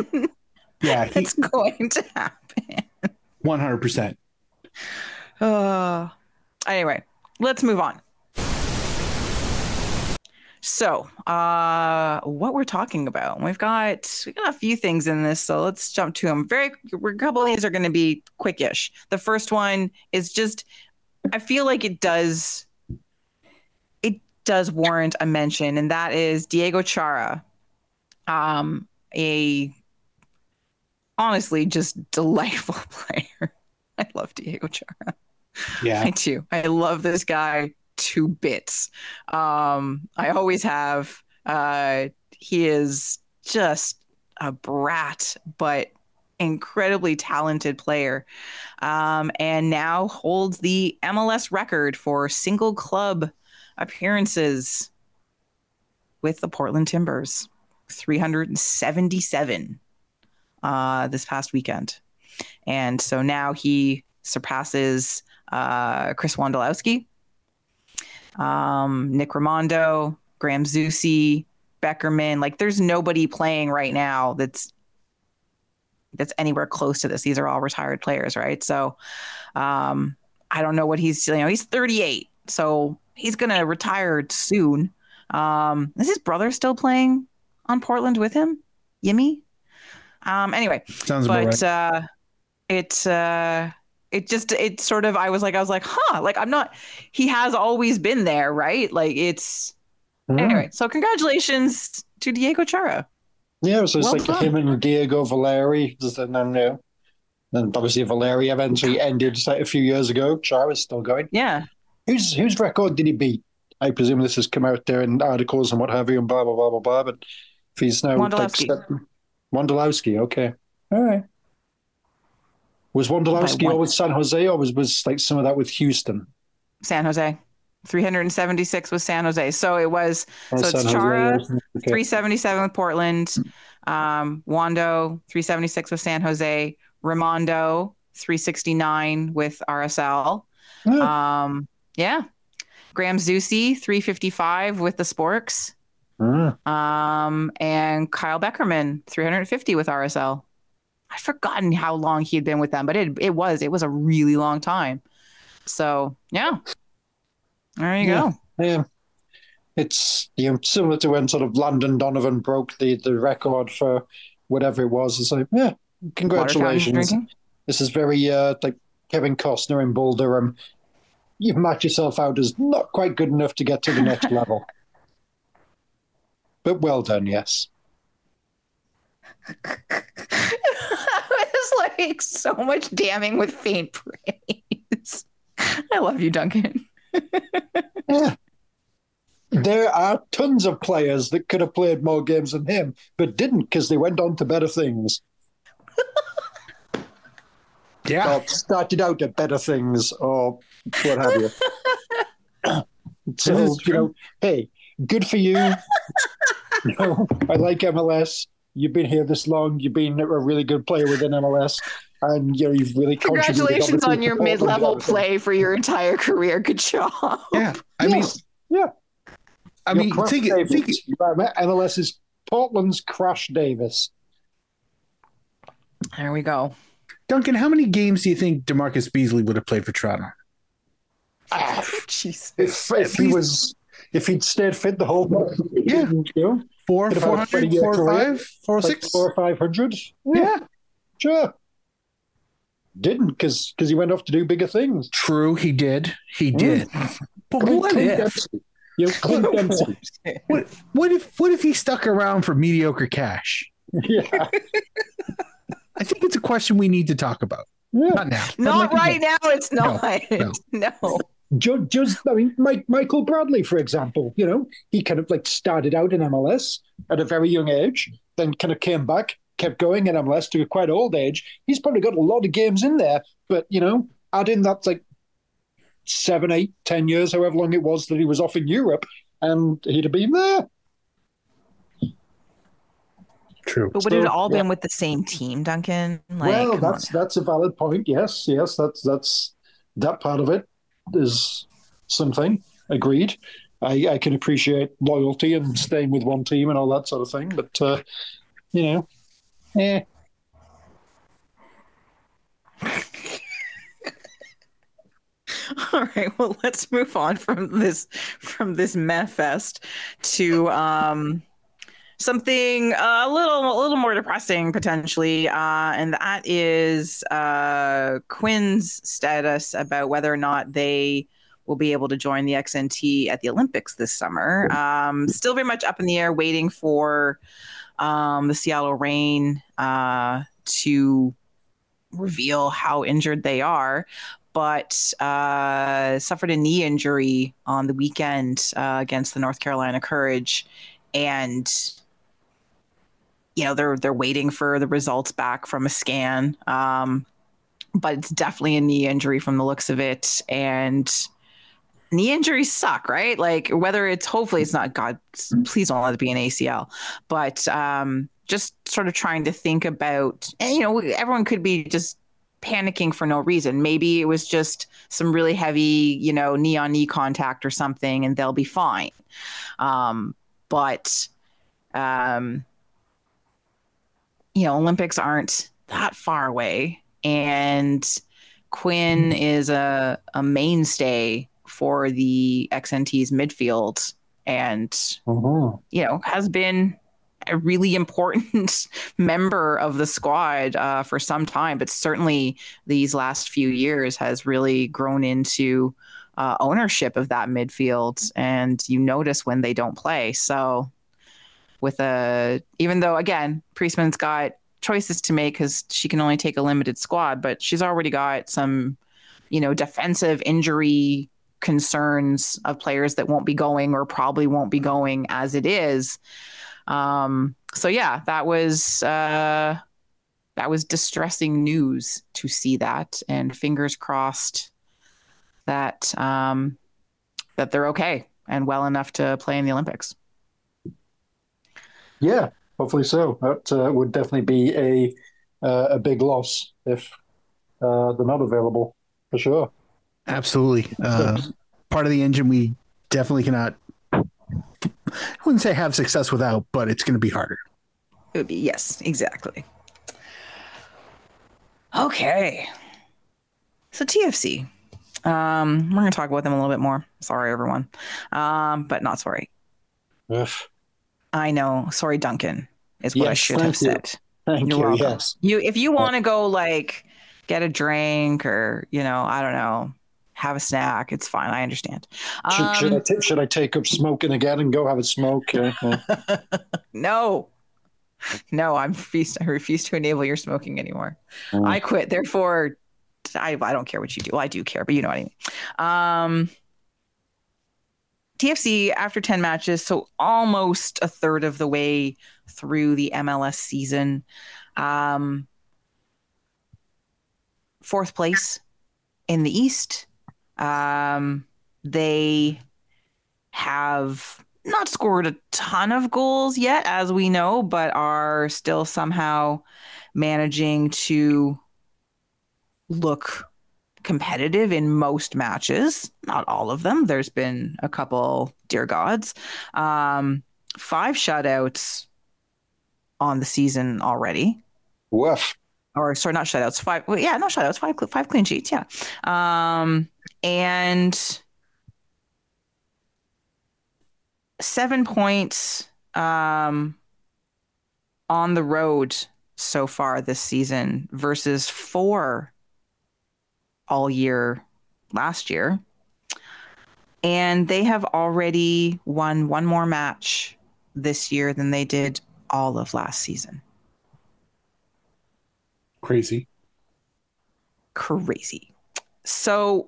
it's going to happen. 100%. Anyway, let's move on. So, what we're talking about, we got a few things in this, so let's jump to them. A couple of these are going to be quickish. The first one is just, I feel like it does warrant a mention, and that is Diego Chara, a honestly just delightful player. I love Diego Chara. Yeah. I do. I love this guy to bits. I always have. He is just a brat, but incredibly talented player. And now holds the MLS record for single club appearances with the Portland Timbers, 377 this past weekend. And so now he surpasses Chris Wondolowski, Nick Rimando, Graham Zusi, Beckerman. Like, there's nobody playing right now that's anywhere close to this. These are all retired players, right? So I don't know what he's, he's 38, so he's going to retire soon. Is his brother still playing on Portland with him? Yimmy? Anyway, sounds about right. It sort of, I was like, huh, like, I'm not, he has always been there, right? Like, anyway, so congratulations to Diego Chara. Yeah, so it's like him and Diego Valeri, and then obviously Valeri eventually ended a few years ago. Chara's still going. Yeah. Whose record did he beat? I presume this has come out there in articles and what have you, and blah blah blah blah blah. But if he's now Wondolowski, okay, all right. Was Wondolowski always San Jose, or was like some of that with Houston? San Jose. 376 with San Jose. So it was, so it's Chara, 377 with Portland, Wondo, 376 with San Jose, Rimando, 369 with RSL. Yeah. Graham Zusi, 355 with the Sporks. And Kyle Beckerman, 350 with RSL. I'd forgotten how long he had been with them, but it was a really long time. So, yeah. There you go. Yeah. It's similar to when sort of Landon Donovan broke the record for whatever it was. It's like, yeah, congratulations. This is very like Kevin Costner in Bull Durham. You've matched yourself out as not quite good enough to get to the next level. But well done, yes. It's like so much damning with faint praise. I love you, Duncan. Yeah. There are tons of players that could have played more games than him, but didn't because they went on to better things. Yeah. Or started out at better things or what have you. So, hey, good for you. I like MLS. You've been here this long. You've been a really good player within MLS. And you've really congratulations on your mid-level play for your entire career. Good job. Yeah, I mean, think MLS is Portland's Crash Davis. There we go. Duncan, how many games do you think DeMarcus Beasley would have played for Toronto? Jesus. If he'd stayed fit the whole time, 400, 400, 406, 400 or 500. Yeah, sure. Didn't because he went off to do bigger things. True, he did. But what if? What if he stuck around for mediocre cash? Yeah, I think it's a question we need to talk about. Yeah. Not now. Not right now. It's not. No. Just, I mean, Michael Bradley, for example, he kind of like started out in MLS at a very young age, then kind of came back, kept going in MLS to a quite old age. He's probably got a lot of games in there, but, add in that like 7, 8, 10 years, however long it was that he was off in Europe, and he'd have been there. True. But would it all been with the same team, Duncan? Well, that's a valid point. Yes, that's that part of it. Is something agreed. I can appreciate loyalty and staying with one team and all that sort of thing, but All right, well, let's move on from this meh fest to something a little more depressing potentially, and that is Quinn's status about whether or not they will be able to join the XNT at the Olympics this summer. Still very much up in the air, waiting for the Seattle Reign to reveal how injured they are. but suffered a knee injury on the weekend against the North Carolina Courage, and they're waiting for the results back from a scan. But it's definitely a knee injury from the looks of it, and knee injuries suck, right? Like whether it's, hopefully it's not, God, please don't let it be an ACL, but just sort of trying to think about, and, everyone could be just panicking for no reason. Maybe it was just some really heavy, knee on knee contact or something, and they'll be fine. But Olympics aren't that far away, and Quinn is a mainstay for the XNT's midfield, and has been a really important member of the squad for some time, but certainly these last few years has really grown into ownership of that midfield, and you notice when they don't play. So even though again Priestman's got choices to make because she can only take a limited squad, but she's already got some defensive injury concerns of players that won't be going or probably won't be going as it is. So yeah, that was distressing news to see that, and fingers crossed that that they're okay and well enough to play in the Olympics. Yeah, hopefully so. That would definitely be a big loss if they're not available, for sure. Absolutely. Part of the engine we definitely cannot, I wouldn't say have success without, but it's going to be harder. It would be, yes, exactly. Okay. So TFC. We're going to talk about them a little bit more. Sorry, everyone. But not sorry. Ugh. I know. Sorry, Duncan, is what I should have said. Thank you. Welcome. Yes. If you want to go get a drink or, I don't know, have a snack, it's fine. I understand. Should I take up smoking again and go have a smoke? No, I refuse to enable your smoking anymore. I quit. Therefore, I don't care what you do. Well, I do care, but you know what I mean. TFC, after 10 matches, so almost a third of the way through the MLS season, 4th place in the East. They have not scored a ton of goals yet, as we know, but are still somehow managing to look competitive in most matches. Not all of them. There's been a couple, dear gods. 5 shutouts on the season already. Woof. Or sorry, not shutouts. 5. Well, yeah, no shutouts. 5 clean sheets. Yeah. And 7 points on the road so far this season versus 4 all year last year. And they have already won 1 more match this year than they did all of last season. Crazy. So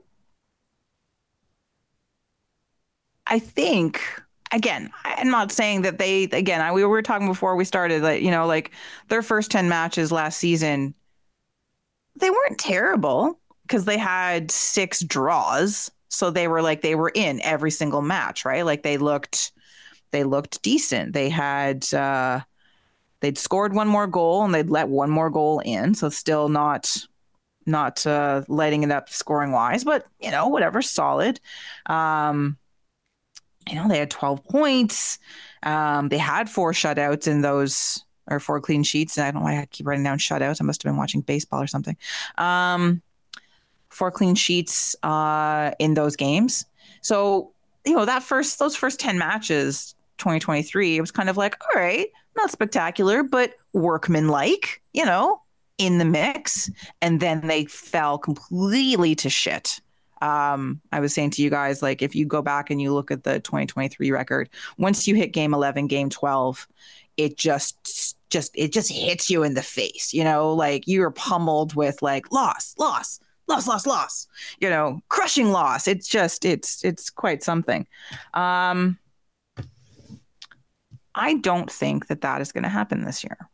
I think, again, I'm not saying that we were talking before we started, their first 10 matches last season, they weren't terrible because they had 6 draws. So they were in every single match, right? They looked decent. They had, they'd scored 1 more goal and they'd let 1 more goal in. So still not letting it up scoring wise, but whatever, solid. They had 12 points. They had 4 shutouts in those, or 4 clean sheets. And I don't know why I keep writing down shutouts. I must have been watching baseball or something. 4 clean sheets in those games. So, those first 10 matches, 2023, it was kind of all right, not spectacular, but workmanlike, in the mix. And then they fell completely to shit. I was saying to you guys, if you go back and you look at the 2023 record, once you hit game 11, game 12, it just hits you in the face, you're pummeled with loss, loss, crushing loss. It's just, it's quite something. I don't think that is going to happen this year.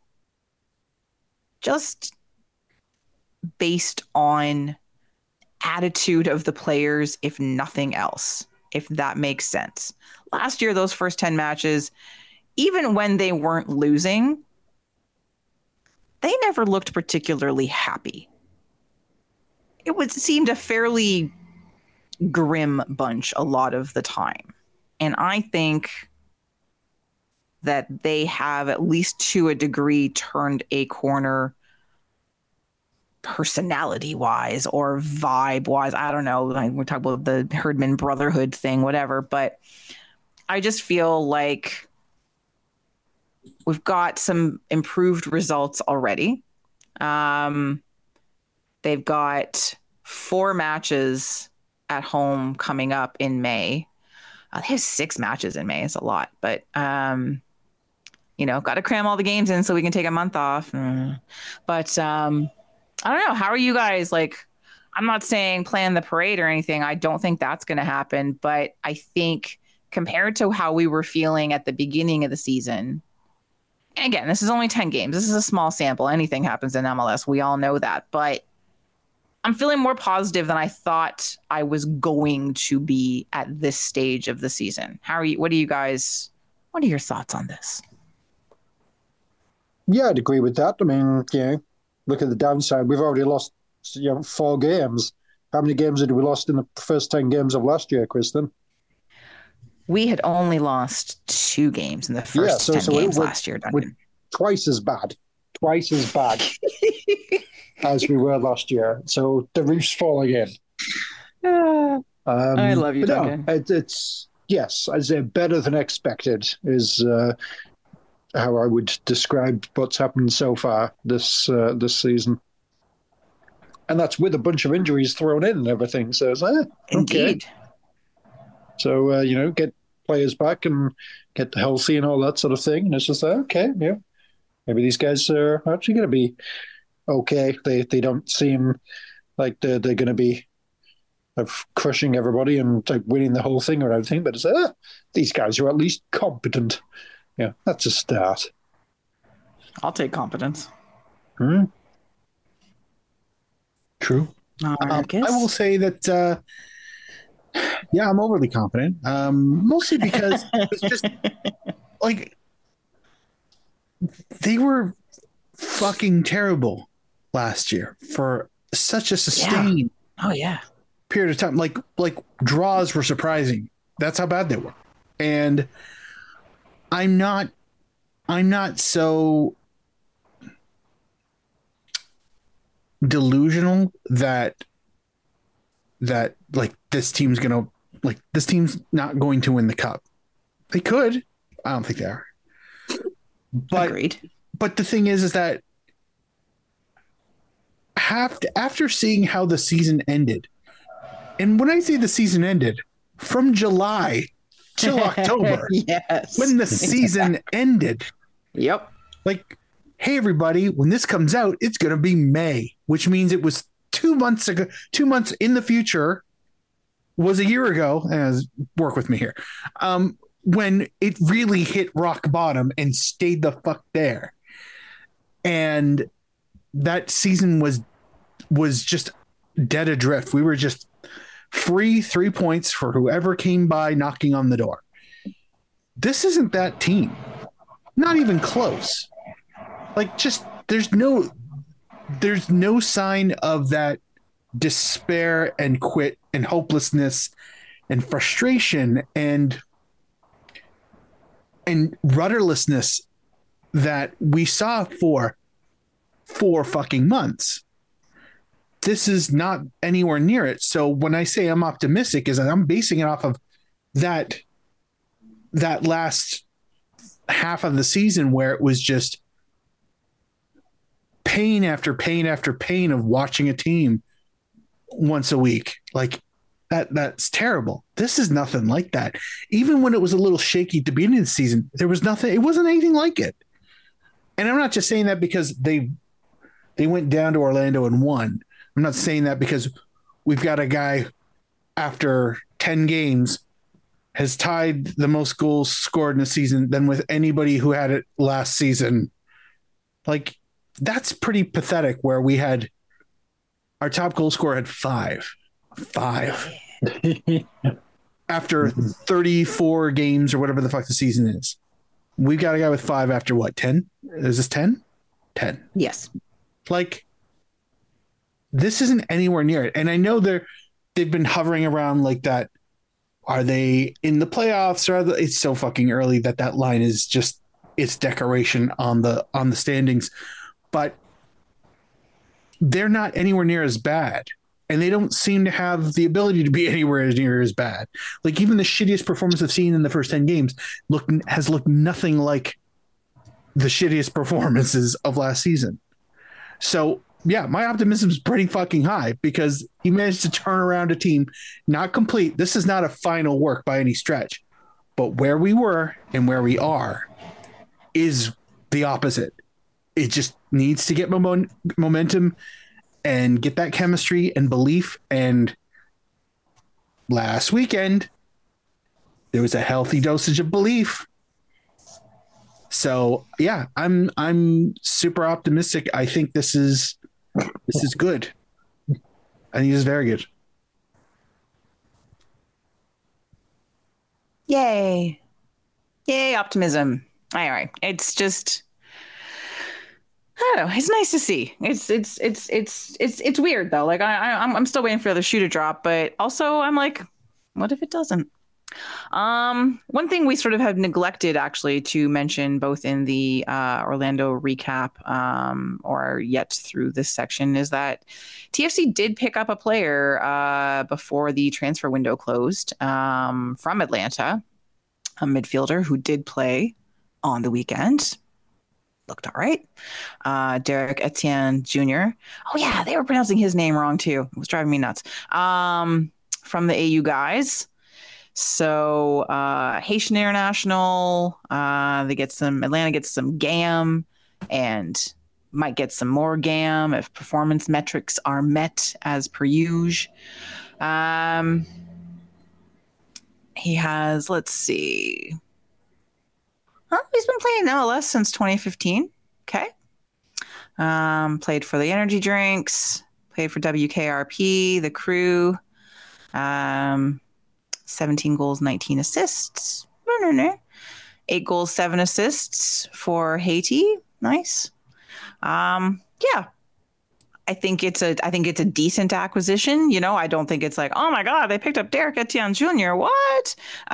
Just based on attitude of the players, if nothing else, if that makes sense. Last year, those first 10 matches, even when they weren't losing, they never looked particularly happy. It seemed a fairly grim bunch a lot of the time. And I think that they have, at least to a degree, turned a corner personality-wise or vibe-wise. I don't know. We're talking about the Herdman Brotherhood thing, whatever. But I just feel like we've got some improved results already. They've got 4 matches at home coming up in May. They have 6 matches in May. It's a lot, but got to cram all the games in so we can take a month off. But I don't know. How are you guys? Like, I'm not saying plan the parade or anything. I don't think that's going to happen. But I think compared to how we were feeling at the beginning of the season, and again, this is only 10 games. This is a small sample. Anything happens in MLS. We all know that. But I'm feeling more positive than I thought I was going to be at this stage of the season. How are you? What are your thoughts on this? Yeah, I'd agree with that. I mean, look at the downside. We've already lost 4 games. How many games had we lost in the first 10 games of last year, Kristen? We had only lost 2 games in the first 10 games last year, Duncan. We're twice as bad as we were last year. So the roof's falling in. I love you, Duncan. No, it's yes, I'd say better than expected is how I would describe what's happened so far this season. And that's with a bunch of injuries thrown in and everything. So it's Indeed. Okay. So, get players back and get healthy and all that sort of thing. And it's just maybe these guys are actually going to be okay. They don't seem like they're going to be crushing everybody and winning the whole thing or anything. But it's these guys are at least competent. Yeah, that's a start. I'll take competence. True. I will say that, I'm overly confident. Mostly because it's just like they were fucking terrible last year for such a sustained period of time. Like draws were surprising. That's how bad they were. And I'm not so delusional that like this team's not going to win the cup. They could. I don't think they are. But agreed. But the thing is that after seeing how the season ended, and when I say the season ended, from July till October, yes, when the season ended, yep. Like, hey everybody, when this comes out, it's going to be May, which means it was 2 months ago. 2 months in the future was a year ago. And work with me here. When it really hit rock bottom and stayed the fuck there. And that season was just dead adrift. We were just free 3 points for whoever came by knocking on the door. This isn't that team. Not even close. Like, just there's no sign of that despair and quit and hopelessness and frustration and rudderlessness that we saw for 4 fucking months. This is not anywhere near it. So when I say I'm optimistic, is that I'm basing it off of that last half of the season where it was just pain after pain after pain of watching a team once a week. Like that's terrible. This is nothing like that. Even when it was a little shaky at the beginning of the season, there was nothing. It wasn't anything like it. And I'm not just saying that because they went down to Orlando and won. I'm not saying that because we've got a guy after 10 games has tied the most goals scored in a season than with anybody who had it last season. Like, that's pretty pathetic, where we had our top goal scorer had five after 34 games or whatever the fuck the season is. We've got a guy with 5 after what, 10? Is this 10? 10. Yes. Like, this isn't anywhere near it. And I know they've been hovering around like that. Are they in the playoffs? Or it's so fucking early that line is just its decoration on the standings. But they're not anywhere near as bad. And they don't seem to have the ability to be anywhere near as bad. Like, even the shittiest performance I've seen in the first 10 games has looked nothing like the shittiest performances of last season. So, yeah, my optimism is pretty fucking high because he managed to turn around a team, not complete. This is not a final work by any stretch, but where we were and where we are is the opposite. It just needs to get momentum and get that chemistry and belief. And last weekend, there was a healthy dosage of belief. So yeah, I'm super optimistic. I think this is good. I think this is very good. Yay optimism. All right, it's just, I don't know. It's nice to see. It's weird though. Like I'm still waiting for the shoe to drop, but also I'm like, what if it doesn't? One thing we sort of have neglected actually to mention both in the Orlando recap or yet through this section is that TFC did pick up a player before the transfer window closed from Atlanta, a midfielder who did play on the weekend. Looked all right. Derek Etienne Jr. Oh yeah, they were pronouncing his name wrong too. It was driving me nuts. From the AU guys. So Haitian International, Atlanta gets some GAM and might get some more GAM if performance metrics are met as per usual. He has, let's see. He's been playing MLS since 2015. Okay. Played for the Energy Drinks, played for WKRP, the Crew. 17 goals, 19 assists. 8 goals, 7 assists for Haiti. Nice. Yeah. I think it's a decent acquisition. You know, I don't think it's like, oh my God, they picked up Derek Etienne Jr. What?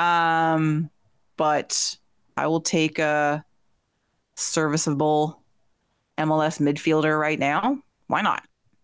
But I will take a serviceable MLS midfielder right now. Why not?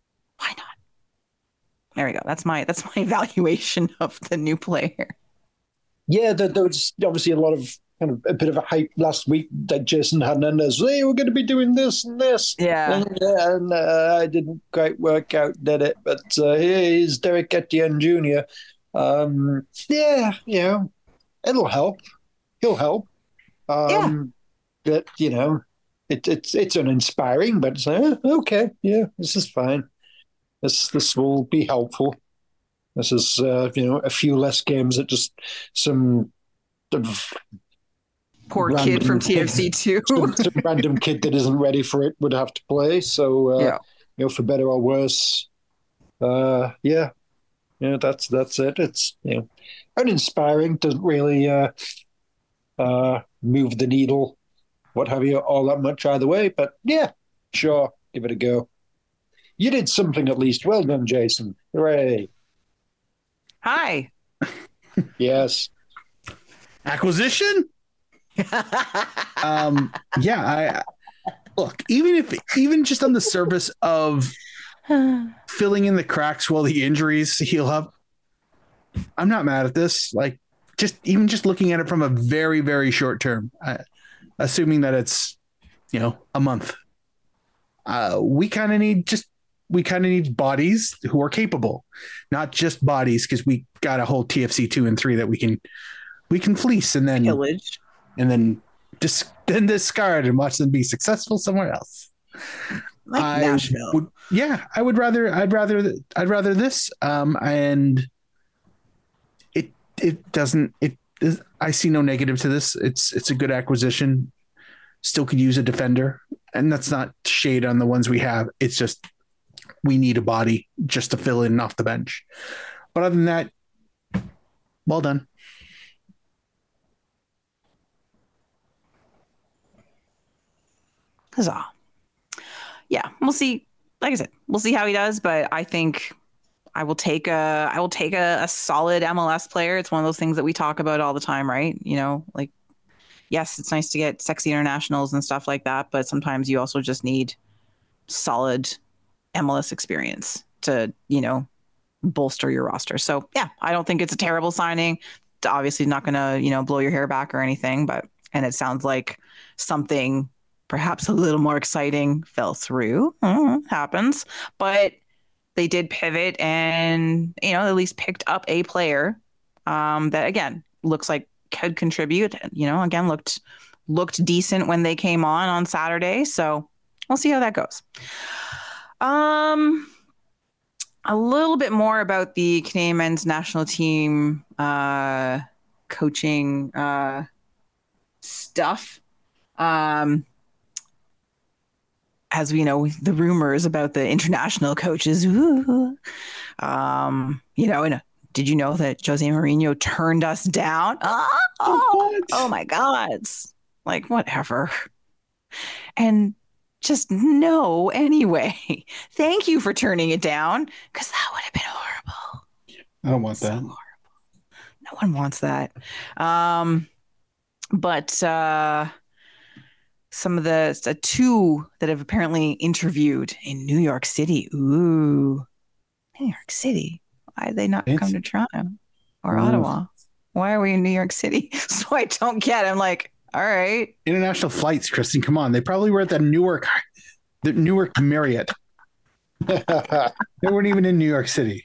There we go. That's my evaluation of the new player. Yeah, there was obviously a lot of a bit of a hype last week that Jason Hernandez, hey, we're going to be doing this and this. Yeah. And I didn't quite work out, did it? But here's Derek Etienne Jr. Yeah, you know, it'll help. He'll help. But, you know, it's uninspiring, but it's like, okay, yeah, this is fine. This will be helpful. This is, you know, a few less games that just some poor kid from TFC too. some random kid that isn't ready for it would have to play. So, you know, for better or worse, yeah, that's it. It's, you know, uninspiring. Doesn't really move the needle, what have you, all that much either way. But yeah, sure, give it a go. You did something at least. Well done, Jason. Hooray. Hi. Yes. Acquisition? Yeah, look, even just on the surface of filling in the cracks while the injuries heal up, I'm not mad at this. Like, just looking at it from a very, very short term, assuming that it's, you know, a month. We kind of need bodies who are capable, not just bodies, because we got a whole TFC 2 and 3 that we can fleece and then Nashville. I'd rather this. And it doesn't. I see no negative to this. It's a good acquisition. Still could use a defender, and that's not shade on the ones we have. It's just we need a body just to fill in off the bench. But other than that, well done. Huzzah. Yeah, we'll see. Like I said, we'll see how he does, but I think I will take a solid MLS player. It's one of those things that we talk about all the time, right? You know, like, yes, it's nice to get sexy internationals and stuff like that, but sometimes you also just need solid MLS experience to, bolster your roster. So yeah, I don't think it's a terrible signing. It's obviously not going to, blow your hair back or anything, and it sounds like something perhaps a little more exciting fell through. Happens, but they did pivot and, at least picked up a player that, again, looks like could contribute. Again, looked decent when they came on Saturday. So we'll see how that goes. A little bit more about the Canadian men's national team coaching stuff. As we know, the rumors about the international coaches. And did you know that Jose Mourinho turned us down? Oh my God. Like, whatever. And just no anyway. Thank you for turning it down, because that would have been horrible. I don't want that. Horrible. No one wants that. But some of the two that have apparently interviewed in New York City. Ooh, New York City. Why did they not come to Toronto or Ottawa? Why are we in New York City? So I don't get it. I'm like, all right. International flights, Kristen. Come on. They probably were at the Newark Marriott. They weren't even in New York City.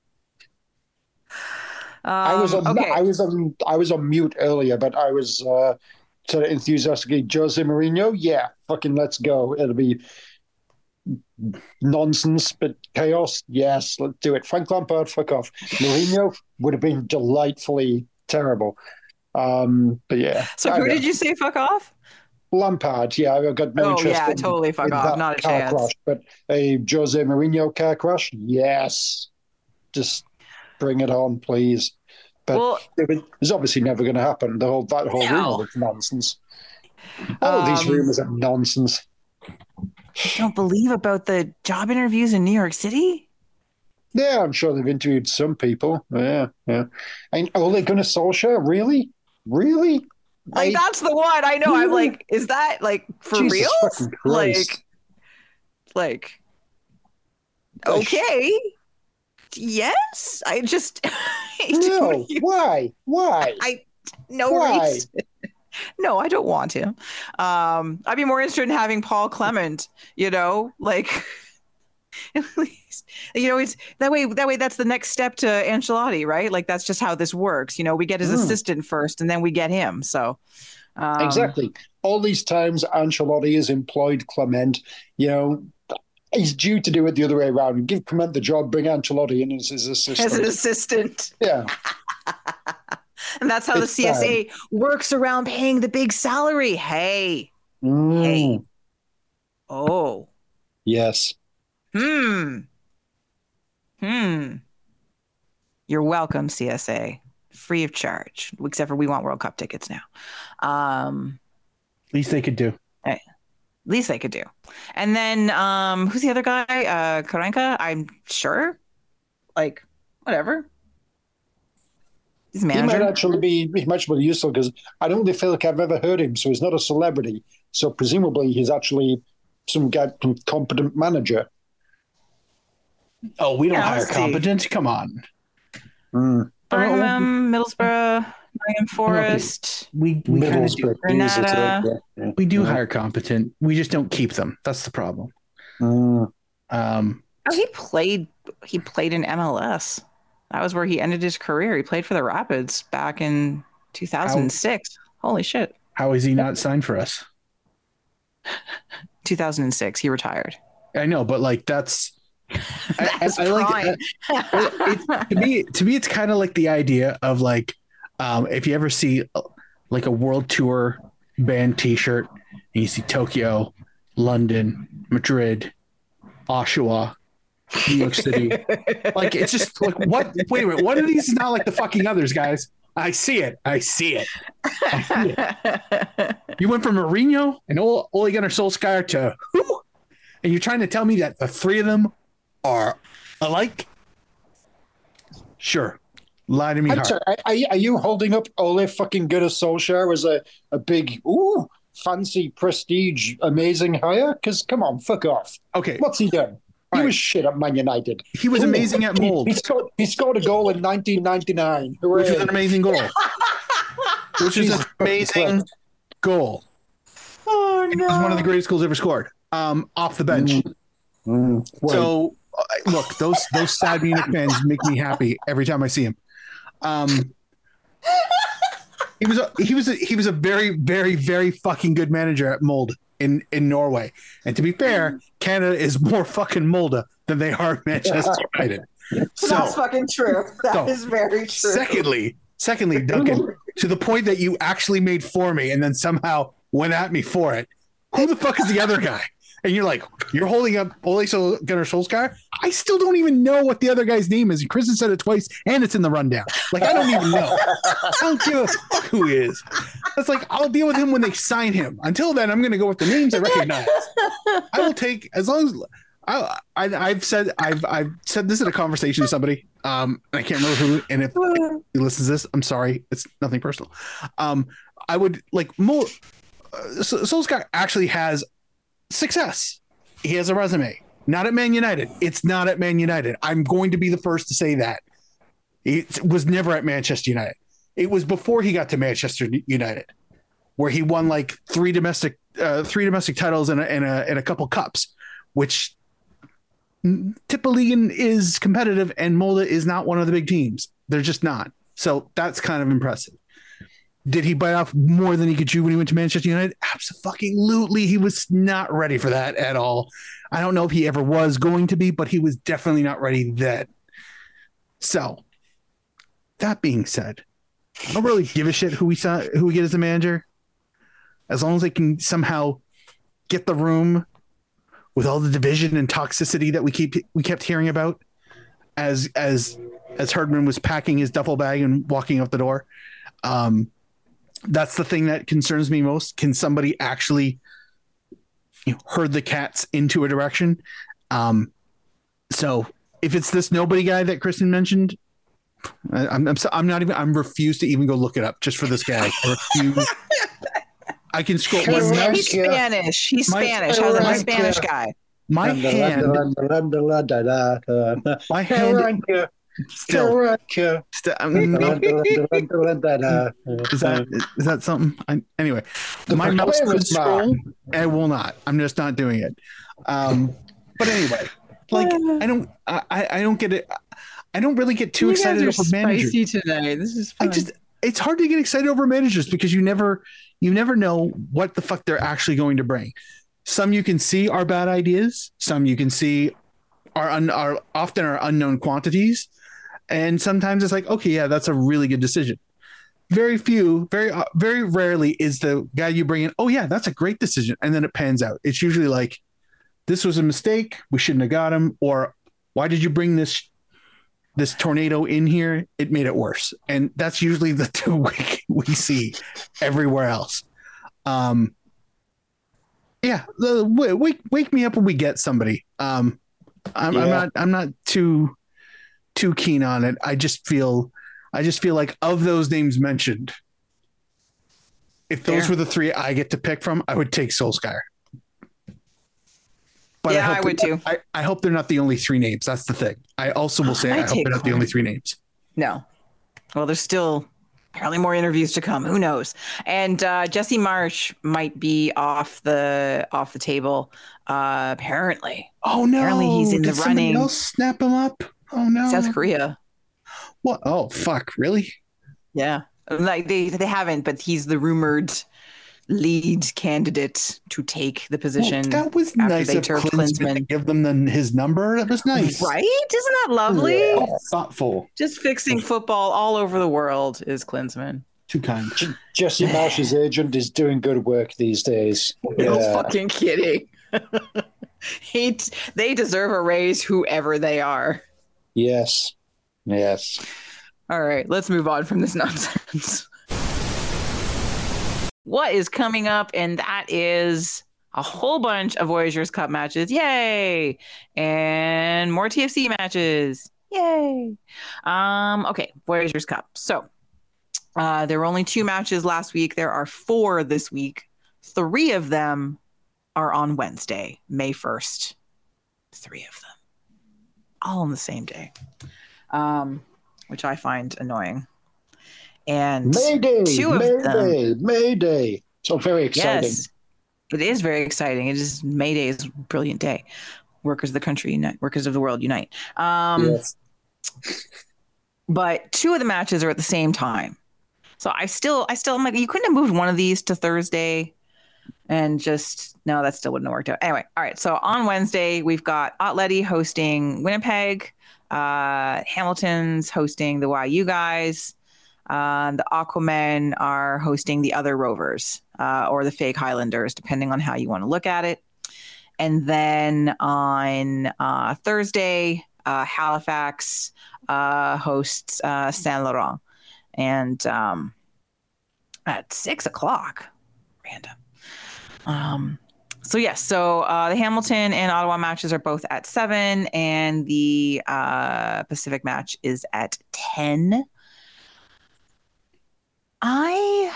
I was on mute earlier, but I was sort of enthusiastically Jose Mourinho. Yeah, fucking let's go. It'll be nonsense, but chaos. Yes, let's do it. Frank Lampard, fuck off. Mourinho would have been delightfully terrible. But yeah. So who did you say fuck off? Lampard. Yeah, I've got no interest. Yeah, totally fuck off. Not a chance. Crash, but a Jose Mourinho car crash. Yes, just bring it on, please. But it was obviously never going to happen. That whole rumor was nonsense. All these rumors are nonsense. You don't believe about the job interviews in New York City? Yeah, I'm sure they've interviewed some people. Yeah. And Ole Gunnar Solskjaer, really? Like, that's the one. I know. I'm like, is that like for real? Like, okay. Yes. I just no. Why? Reason. No, I don't want him. I'd be more interested in having Paul Clement, like at least, it's that way. That's the next step to Ancelotti, right? Like, that's just how this works. We get his assistant first and then we get him. So exactly. All these times Ancelotti has employed Clement, he's due to do it the other way around. Give Clement the job, bring Ancelotti in as his assistant. As an assistant. Yeah. And that's how the CSA works around paying the big salary. Hey. Oh. Yes. You're welcome, CSA. Free of charge. Except for we want World Cup tickets now. Least they could do. Hey. Least they could do. And then who's the other guy? Karanka, I'm sure. Like, whatever. He's manager. He might actually be much more useful, because I don't really feel like I've ever heard him, so he's not a celebrity. So presumably he's actually some competent manager. Oh, we don't hire competent. Come on. Birmingham, Middlesbrough, Nottingham Forest. We kind of do. Granada. We do hire competent. We just don't keep them. That's the problem. He played in MLS. That was where he ended his career. He played for the Rapids back in 2006. Holy shit. How is he not signed for us? 2006. He retired. I know, but like that's That's I like prime. to me it's kind of like the idea of like if you ever see like a world tour band t-shirt and you see Tokyo, London, Madrid, Oshawa, New York City, like it's just like what, wait a minute, one of these is not like the fucking others, guys. I see it. You went from Mourinho and Ole Gunnar Solskjaer to who? And you're trying to tell me that the three of them are alike? Sure. Lie to me hard. Sorry, are you holding up Ole fucking Gunnar Solskjaer as a big, fancy, prestige, amazing hire? Because, come on, fuck off. Okay. What's he done? He was shit at Man United. He was amazing at Mold. He scored a goal in 1999. Hooray. Which was an amazing goal. Oh, no. It was one of the greatest goals ever scored. Off the bench. So look, those sad Munich fans make me happy every time I see him. He was a very, very, very fucking good manager at Molde in Norway. And to be fair, Canada is more fucking Molde than they are Manchester United. So that's fucking true. That is very true. Secondly, Duncan, to the point that you actually made for me and then somehow went at me for it. Who the fuck is the other guy? And you're like, you're holding up Ole Gunnar Solskjaer? I still don't even know what the other guy's name is. Kristen said it twice, and it's in the rundown. Like, I don't even know. I don't give a fuck who he is. It's like, I'll deal with him when they sign him. Until then, I'm going to go with the names I recognize. I will take, as long as I've said this in a conversation with somebody. I can't remember who, and if he listens to this, I'm sorry. It's nothing personal. I would like Solskjaer actually has success. He has a resume. Not at Man United. It's not at Man United. I'm going to be the first to say that. It was never at Manchester United. It was before he got to Manchester United, where he won like three domestic titles and a couple cups, which Tippeligaen is competitive, and Molde is not one of the big teams. They're just not. So that's kind of impressive. Did he bite off more than he could chew when he went to Manchester United? Absolutely. He was not ready for that at all. I don't know if he ever was going to be, but he was definitely not ready then. So, that being said, I don't really give a shit who we get as a manager, as long as they can somehow get the room with all the division and toxicity that we kept hearing about as Herdman was packing his duffel bag and walking out the door. That's the thing that concerns me most. Can somebody actually herd the cats into a direction? So if it's this nobody guy that Kristen mentioned, I'm refused to even go look it up just for this guy. I refuse. I can scroll. He's Spanish. He's Spanish. How's a Spanish guy? My hand. Still. Is that something? Anyway, my mouse could scroll. I will not. I'm just not doing it. But anyway, like I don't get it. I don't really get too excited over managers. Today. This is fun. It's hard to get excited over managers because you never know what the fuck they're actually going to bring. Some you can see are bad ideas. Some you can see are often unknown quantities. And sometimes it's like, okay, yeah, that's a really good decision. Very rarely is the guy you bring in, oh yeah, that's a great decision. And then it pans out. It's usually like, this was a mistake. We shouldn't have got him. Or why did you bring this tornado in here? It made it worse. And that's usually the two we see everywhere else. Yeah, wake me up when we get somebody. I'm not too keen on it. I just feel like of those names mentioned, if those were the three I get to pick from, I would take Solskjaer. But yeah, I would too. I hope they're not the only three names. That's the thing. I also will say I hope they're not the only three names. No. Well, there's still apparently more interviews to come. Who knows? And Jesse Marsch might be off the table. Apparently. Oh no! Apparently he's in the running. Somebody else snap him up. Oh no! South Korea. What? Oh fuck! Really? Yeah. Like they haven't, but he's the rumored lead candidate to take the position. Well, that was after nice they of turfed Klinsman to give them his number. That was nice. Right? Isn't that lovely? Yeah. Thoughtful. Just fixing football all over the world is Klinsman. Too kind. Jesse Marsh's agent is doing good work these days. No fucking kidding. They deserve a raise, whoever they are. Yes. All right, let's move on from this nonsense. What is coming up? And that is a whole bunch of Voyagers Cup matches. Yay! And more TFC matches. Yay! Okay, Voyagers Cup. So there were only 2 matches last week. There are 4 this week. 3 of them are on Wednesday, May 1st. 3 of them. All on the same day. Which I find annoying. And Mayday, 2 of them. Mayday. So very exciting. Yes, it is very exciting. It is May Day is a brilliant day. Workers of the country unite. Workers of the world unite. Yes. But 2 of the matches are at the same time. So I'm like, you couldn't have moved one of these to Thursday and just, no, that still wouldn't have worked out. Anyway, all right. So on Wednesday, we've got Atleti hosting Winnipeg. Hamilton's hosting the YU guys. The Aquamen are hosting the other Rovers or the fake Highlanders, depending on how you want to look at it. And then on Thursday, Halifax hosts Saint Laurent. And at 6:00, random. So yes, so the Hamilton and Ottawa matches are both at 7, and the Pacific match is at 10. I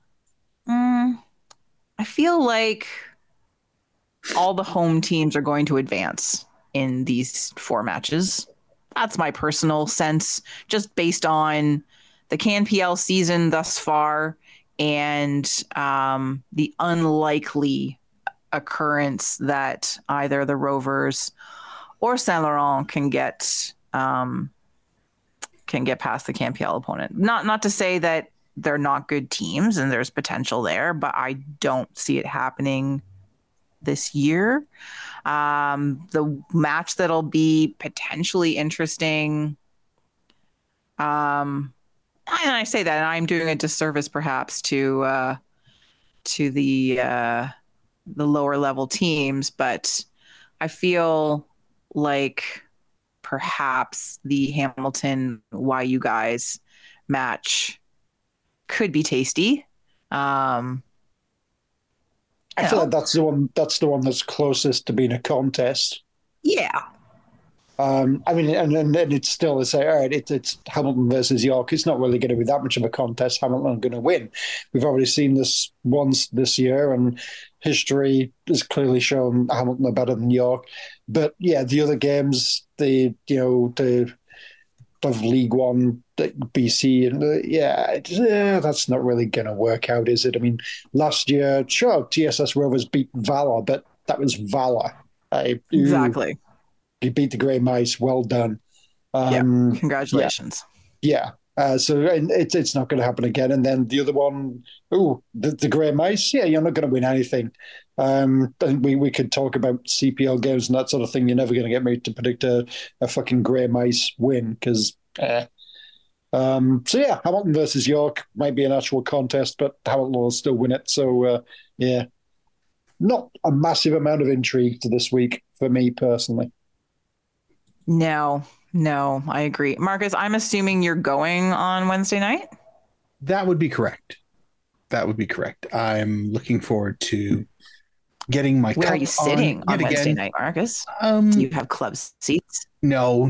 feel like all the home teams are going to advance in these 4 matches. That's my personal sense, just based on the CanPL season thus far and the unlikely occurrence that either the Rovers or Saint Laurent can get past the CanPL opponent. Not to say that they're not good teams and there's potential there, but I don't see it happening this year. The match that'll be potentially interesting, and I say that, and I'm doing a disservice perhaps to the lower level teams, but I feel like perhaps the Hamilton YU guys match could be tasty. I feel like that's the one that's closest to being a contest. Yeah. I mean, and it's still to say, all right, it's Hamilton versus York. It's not really going to be that much of a contest. Hamilton are going to win. We've already seen this once this year, and history has clearly shown Hamilton are better than York. But yeah, the other games, the of League One, BC, and that's not really going to work out, is it? I mean, last year, sure, TSS Rovers beat Valor, but that was Valor. Exactly. You beat the Grey Mice. Well done. Congratulations. Yeah. So it's not going to happen again. And then the other one, the Grey Mice. Yeah, you're not going to win anything. We could talk about CPL games and that sort of thing. You're never going to get me to predict a fucking Grey Mice win because. So yeah, Hamilton versus York might be an actual contest, but Hamilton will still win it. So yeah, not a massive amount of intrigue to this week for me personally. No, I agree. Marcus, I'm assuming you're going on Wednesday night? That would be correct. I'm looking forward to getting my Where are you sitting on Wednesday night, Marcus? Do you have club seats? No.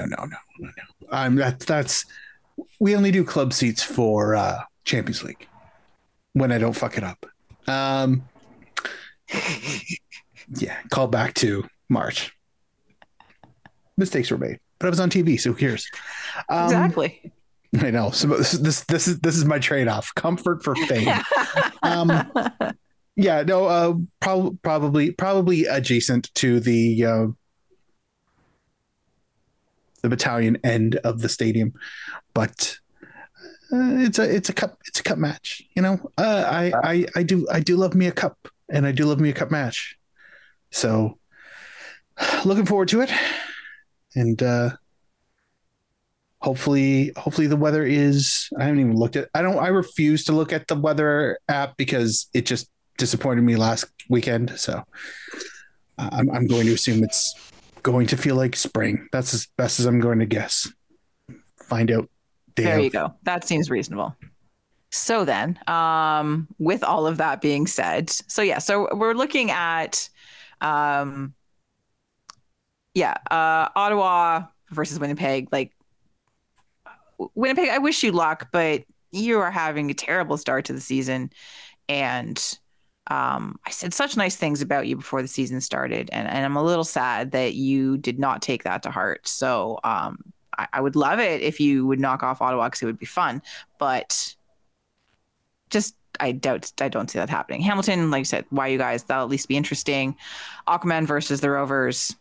That's we only do club seats for Champions League when I don't fuck it up. Yeah, call back to March. Mistakes were made, but I was on TV, so who cares? Exactly. I know. So this is my trade-off: comfort for fame. Yeah, no, probably adjacent to the battalion end of the stadium, but it's a cup match. You know, I do love me a cup, and I do love me a cup match. So looking forward to it, and hopefully the weather is. I haven't even looked at. I refuse to look at the weather app because it just disappointed me last weekend. So I'm going to assume it's going to feel like spring. That's as best as I'm going to guess. Find out. There you go. That seems reasonable. So then, with all of that being said, so we're looking at, Ottawa versus Winnipeg. Like, Winnipeg, I wish you luck, but you are having a terrible start to the season. And I said such nice things about you before the season started, and I'm a little sad that you did not take that to heart. So I would love it if you would knock off Ottawa because it would be fun, but just I don't see that happening. Hamilton, like I said, why you guys? That'll at least be interesting. Aquaman versus the Rovers.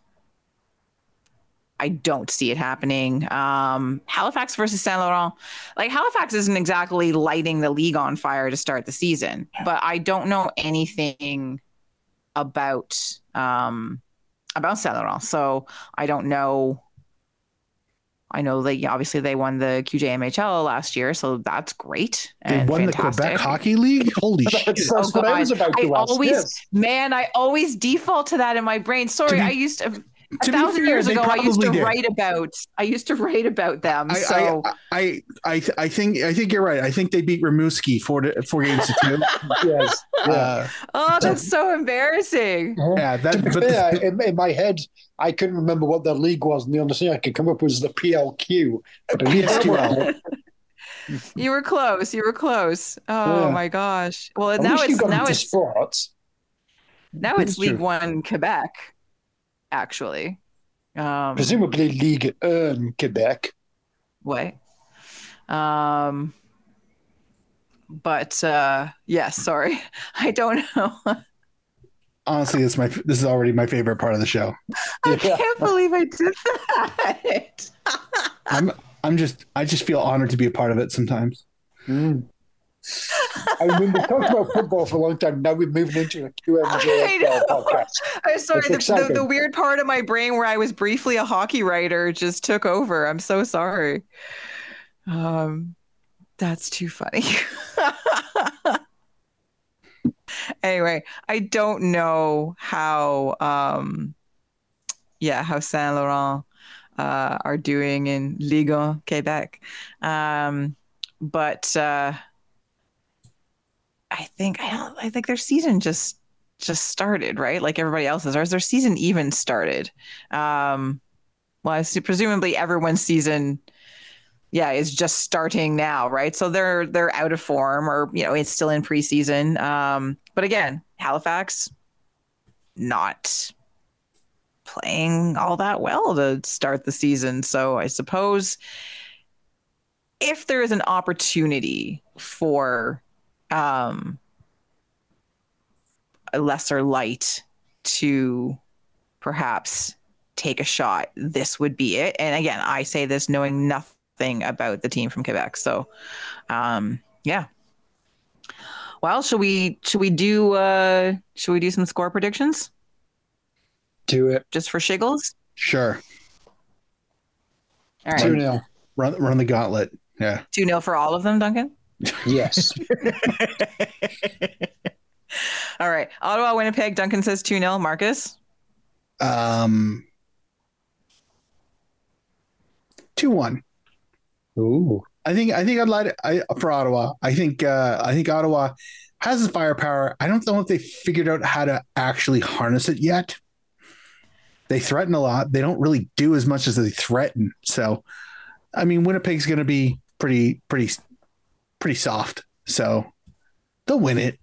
I don't see it happening. Halifax versus Saint Laurent. Like, Halifax isn't exactly lighting the league on fire to start the season, but I don't know anything about Saint Laurent, so I don't know. I know that obviously they won the QJMHL last year, so that's great. They won fantastic. The Quebec Hockey League. Holy shit! That's what I was about to ask. I always default to that in my brain. Sorry, I used to. 1,000 years ago, I used to write about them. I think you're right. I think they beat Rimouski 4 games to 2. Yes. Yeah. That's so embarrassing. Yeah. In my head, I couldn't remember what the league was, and the only thing I could come up with was the PLQ. PSQL. You were close. Oh my gosh. Well, now it's sports. Now it's League One Quebec. Actually, presumably Ligue 1 Quebec. But yes, sorry, I don't know. Honestly, this is already my favorite part of the show. I can't believe I did that. I just feel honored to be a part of it sometimes. I mean, we've talked about football for a long time. Now we're moving into a QMJ podcast. I'm sorry. The weird part of my brain where I was briefly a hockey writer just took over. I'm so sorry. That's too funny. Anyway, I don't know how Saint Laurent are doing in Ligue 1 Quebec. But I think their season just started, right? Like everybody else's, or has their season even started? Presumably everyone's season, is just starting now, right? So they're out of form, or it's still in preseason. But again, Halifax not playing all that well to start the season. So I suppose if there is an opportunity for a lesser light to perhaps take a shot, this would be it. And again, I say this knowing nothing about the team from Quebec. So, Well, should we do some score predictions? Do it just for shiggles. Sure. All right. 2-0. Run the gauntlet. Yeah. 2-0 for all of them, Duncan. Yes. All right. Ottawa, Winnipeg. Duncan says 2-0. Marcus. 2-1. Ooh. I think I'd like for Ottawa. I think Ottawa has the firepower. I don't know if they figured out how to actually harness it yet. They threaten a lot. They don't really do as much as they threaten. So, I mean, Winnipeg's going to be pretty soft. So they'll win it.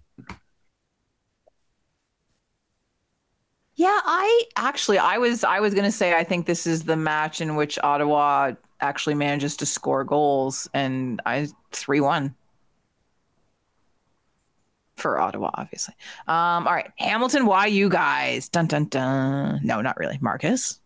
Yeah, I was going to say I think this is the match in which Ottawa actually manages to score goals, and 3-1 for Ottawa, obviously. All right, Hamilton, why you guys? Dun dun dun. No, not really. Marcus.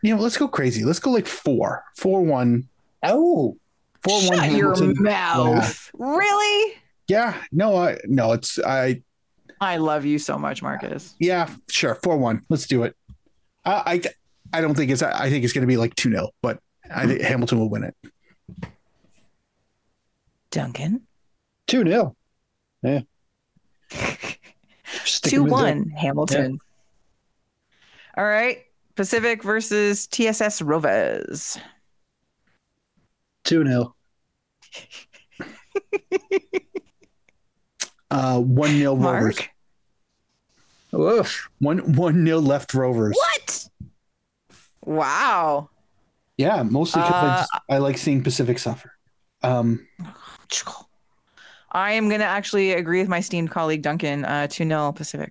let's go crazy. Let's go like 4-1. Oh, 4-1 Shut Hamilton. your mouth. Yeah. Really? Yeah. No, it's I love you so much, Marcus. Yeah, sure. 4-1. Let's do it. I don't think it's I think it's going to be like 2-0, but I think Hamilton will win it. Duncan? 2-0. Yeah. 2-1 Hamilton. Yeah. All right. Pacific versus TSS Rovers. 2-0. 1-0 Rovers. Oof. 1-0 left Rovers. What? Wow. Yeah, mostly because I like seeing Pacific suffer. I am going to actually agree with my esteemed colleague Duncan. 2-0 Pacific.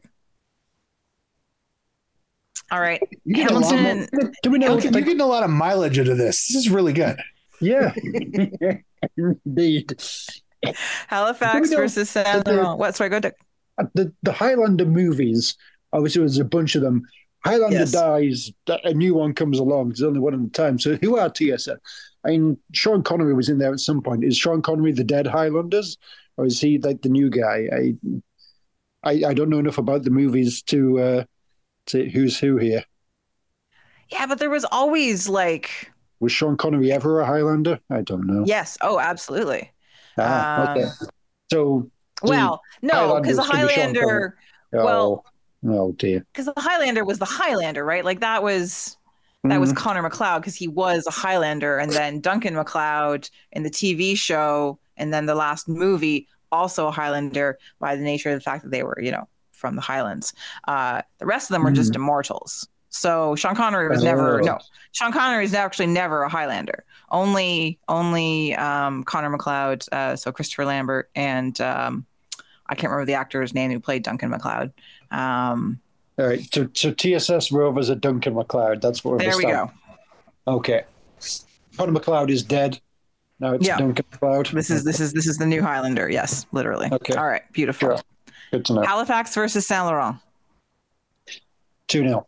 All right. Hamilton. Do we know? You're getting a lot of mileage into this. This is really good. Yeah. Indeed. Halifax versus San Laurent. What? Sorry, go ahead. The Highlander movies, obviously there's a bunch of them. Highlander dies, a new one comes along. There's only one at a time. So who are TSS? I mean, Sean Connery was in there at some point. Is Sean Connery the dead Highlanders? Or is he like the new guy? I don't know enough about the movies to who's who here. Yeah, but there was always like... Was Sean Connery ever a Highlander? I don't know. Yes. Oh, absolutely. Okay. So... Well, no, because the Highlander... Oh dear. Because the Highlander was the Highlander, right? Like that was Connor McLeod because he was a Highlander, and then Duncan McLeod in the TV show, and then the last movie also a Highlander by the nature of the fact that they were, from the Highlands. The rest of them were just immortals. So Sean Connery was Sean Connery is actually never a Highlander. Only Connor McLeod, so Christopher Lambert, and I can't remember the actor's name who played Duncan McLeod. All right, so TSS Rovers are Duncan McLeod. That's what there we go. Okay, Connor McLeod is dead. Now it's Duncan McLeod. This is the new Highlander. Yes, literally. Okay. All right, beautiful. Sure. Good to know. Halifax versus Saint Laurent. 2-0.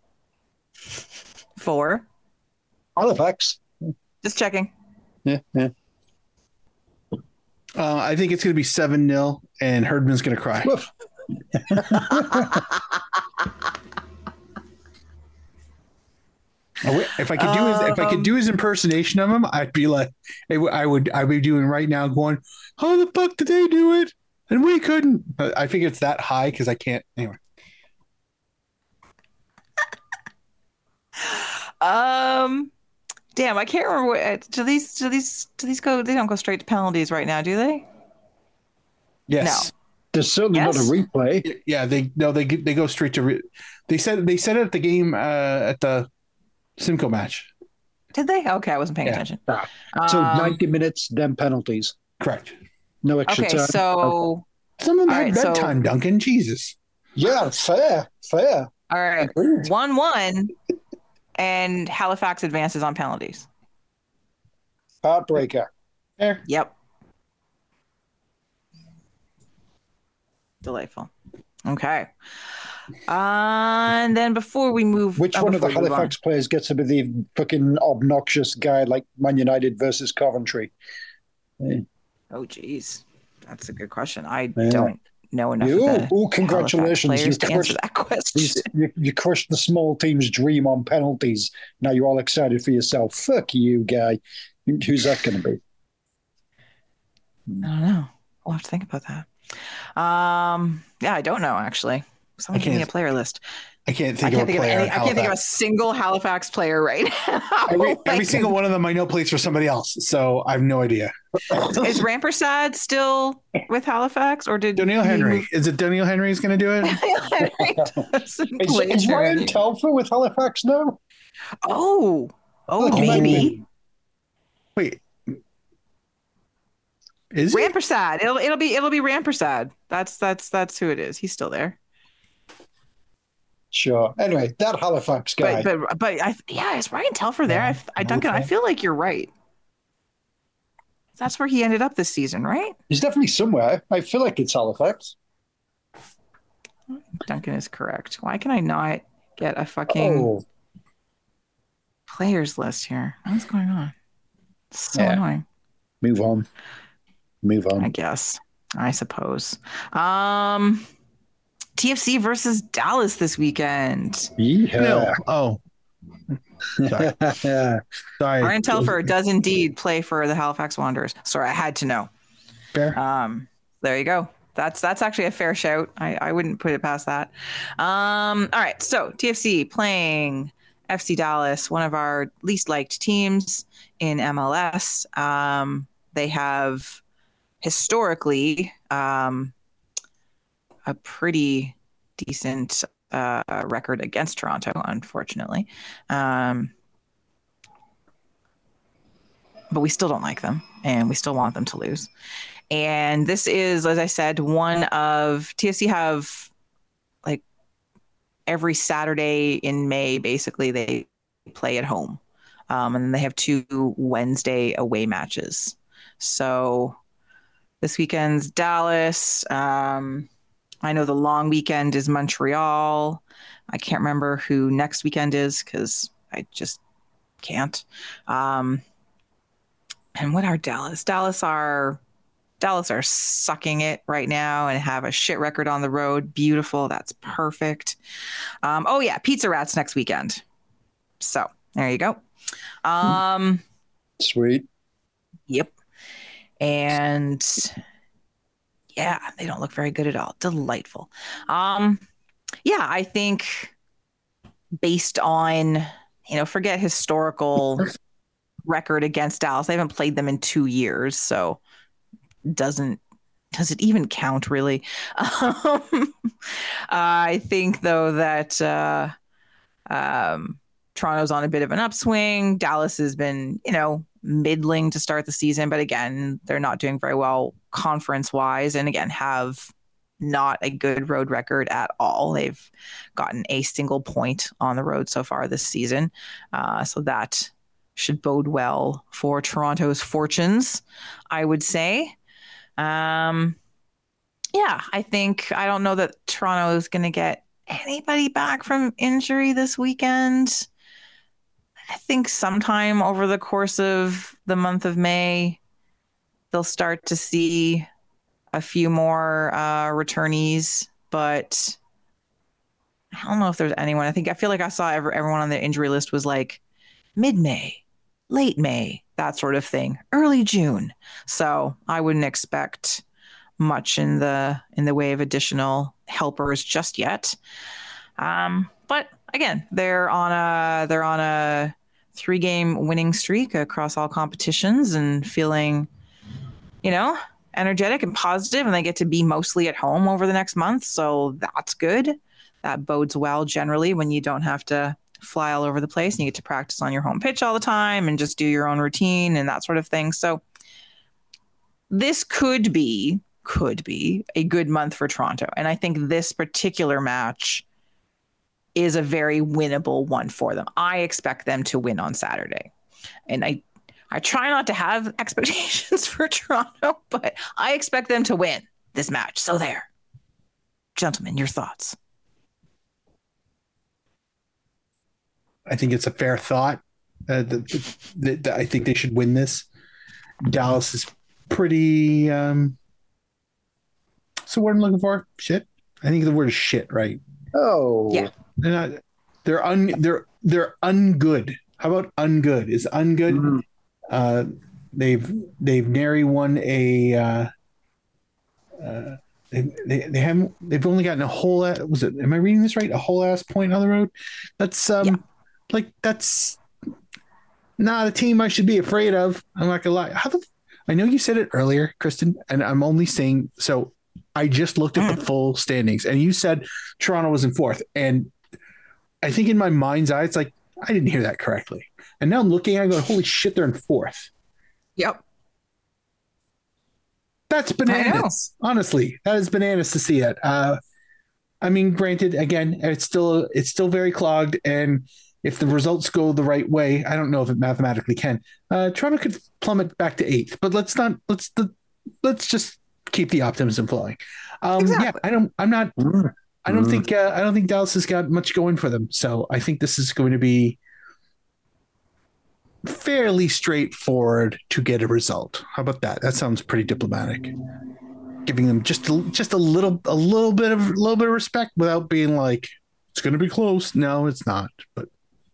4. Halifax. Just checking. Yeah. I think it's going to be 7-0, and Herdman's going to cry. If I could do his impersonation of him, I'd be like, I'd be doing right now, going, "How the fuck did they do it? And we couldn't." I think it's that high because I can't. Anyway. Damn, I can't remember what do these go. They don't go straight to penalties right now, do they? Yes. No. There's certainly not a replay. Yeah, they go straight to. They said it at the game at the Simcoe match. Did they? Okay, I wasn't paying attention. So 90 minutes, then penalties. Correct. No extra time. So some of them had bedtime, Duncan. Jesus. Yeah, fair. All right, 1-1, and Halifax advances on penalties. Heartbreaker. There. Yep. Delightful. Okay. And then before we move... Which one of the Halifax players gets to be the fucking obnoxious guy like Man United versus Coventry? Yeah. Oh, geez. That's a good question. I don't know enough of the congratulations. Players to answer that question. You crushed the small team's dream on penalties. Now you're all excited for yourself. Fuck you, guy. Who's that going to be? I don't know. We'll have to think about that. Yeah, I don't know actually. Someone give me a player list. I can't think of a single Halifax player right now. Every single one of them I know plays for somebody else, so I have no idea. Is Rampersad still with Halifax, or did Daniel Henry? Is it Daniel Henry is going to do it? Is Ryan Telfer with Halifax now? Oh, maybe. Wait. Is Rampersad? It'll be Rampersad. That's who it is. He's still there. Sure. Anyway, that Halifax guy. But is Ryan Telfer there? Duncan, I feel like you're right. That's where he ended up this season, right? He's definitely somewhere. I feel like it's Halifax. Duncan is correct. Why can I not get a fucking... players list here. What's going on? So annoying. Move on. I guess. I suppose. TFC versus Dallas this weekend. Yeah. No. Oh. Sorry. Ryan Telfer does indeed play for the Halifax Wanderers. Sorry, I had to know. Fair. There you go. That's actually a fair shout. I wouldn't put it past that. All right. So TFC playing FC Dallas, one of our least liked teams in MLS. They have historically a pretty decent record against Toronto, unfortunately. But we still don't like them, and we still want them to lose. And this is, as I said, one of TFC have like every Saturday in May, basically, they play at home. And then they have 2 Wednesday away matches. So this weekend's Dallas. I know the long weekend is Montreal. I can't remember who next weekend is because I just can't. And what are Dallas? Dallas are sucking it right now and have a shit record on the road. Beautiful. That's perfect. Oh yeah, Pizza Rats next weekend. So there you go. Sweet. Yep. And yeah, they don't look very good at all. Delightful. Yeah, I think based on, forget historical record against Dallas. They haven't played them in 2 years, so does it even count really? I think though that Toronto's on a bit of an upswing. Dallas has been, middling to start the season, but again, they're not doing very well conference wise, and again have not a good road record at all. They've gotten a single point on the road so far this season, so that should bode well for Toronto's fortunes, I would say. I don't know that Toronto is going to get anybody back from injury this weekend. I think sometime over the course of the month of May, they'll start to see a few more returnees, but I don't know if there's anyone. I feel like I saw everyone on the injury list was like mid-May, late May, that sort of thing, early June. So I wouldn't expect much in the way of additional helpers just yet. But again, they're on a 3-game winning streak across all competitions and feeling, energetic and positive, and they get to be mostly at home over the next month. So that's good. That bodes well generally when you don't have to fly all over the place and you get to practice on your home pitch all the time and just do your own routine and that sort of thing. So this could be a good month for Toronto. And I think this particular match is a very winnable one for them. I expect them to win on Saturday. And I try not to have expectations for Toronto, but I expect them to win this match. So there. Gentlemen, your thoughts? I think it's a fair thought. I think they should win this. Dallas is pretty. So what I'm looking for? Shit. I think the word is shit, right? Oh, yeah. They're ungood. How about ungood? Is ungood? Mm-hmm. They've nary won a. They've only gotten a whole. Was it? Am I reading this right? A whole ass point on the road. That's that's not a team I should be afraid of. I'm not gonna lie. I know you said it earlier, Kristen, and I'm only saying so. I just looked at the full standings, and you said Toronto was in 4th, and I think in my mind's eye, it's like I didn't hear that correctly. And now I'm looking at it, going, "Holy shit, they're in 4th." Yep. That's bananas. Honestly, that is bananas to see it. I mean, granted, again, it's still very clogged, and if the results go the right way, I don't know if it mathematically can. Toronto could plummet back to 8th, but let's just keep the optimism flowing. Exactly. Yeah, I don't think Dallas has got much going for them. So I think this is going to be fairly straightforward to get a result. How about that? That sounds pretty diplomatic. Giving them just a little bit of respect without being like it's going to be close. No, it's not. But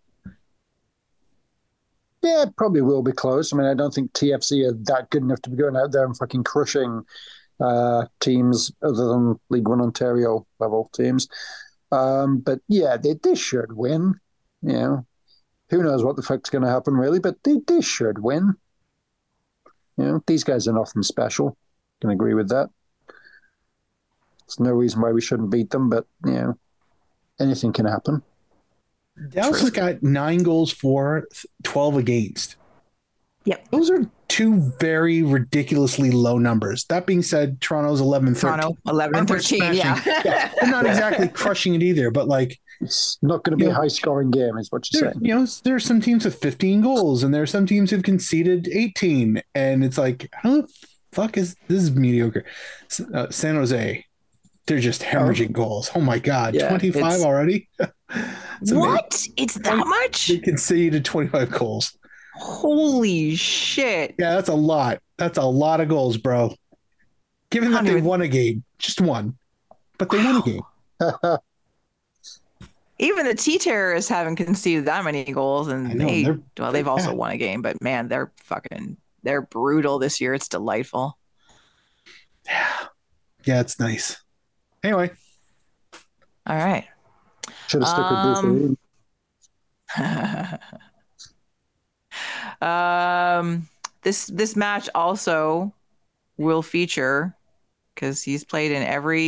yeah, it probably will be close. I mean, I don't think TFC are that good enough to be going out there and fucking crushing teams other than League One Ontario level teams. But yeah, they should win. You know, who knows what the fuck's going to happen really, but they should win. You know, these guys are nothing special. Can agree with that. There's no reason why we shouldn't beat them, but you know, anything can happen. Dallas has got 9 goals for, 12 against. Yep. Those are 2 very ridiculously low numbers. That being said, Toronto's 11-13. Toronto 11-13, yeah. They're not exactly crushing it either, but like it's not going to be a high-scoring game, is what you're saying. You know, there are some teams with 15 goals, and there are some teams who've conceded 18, and it's like, how the fuck is this mediocre? San Jose, they're just hemorrhaging goals. Oh my god, 25 already? What? It's that much? They conceded 25 goals. Holy shit. Yeah, that's a lot. That's a lot of goals, bro. Given that they won a game, just one, but they won a game. Even the T-Terrorists haven't conceded that many goals, and they've also won a game, but man, they're brutal this year. It's delightful. Yeah, it's nice. Anyway. All right. Should have stuck with this. This match also will feature, because he's played in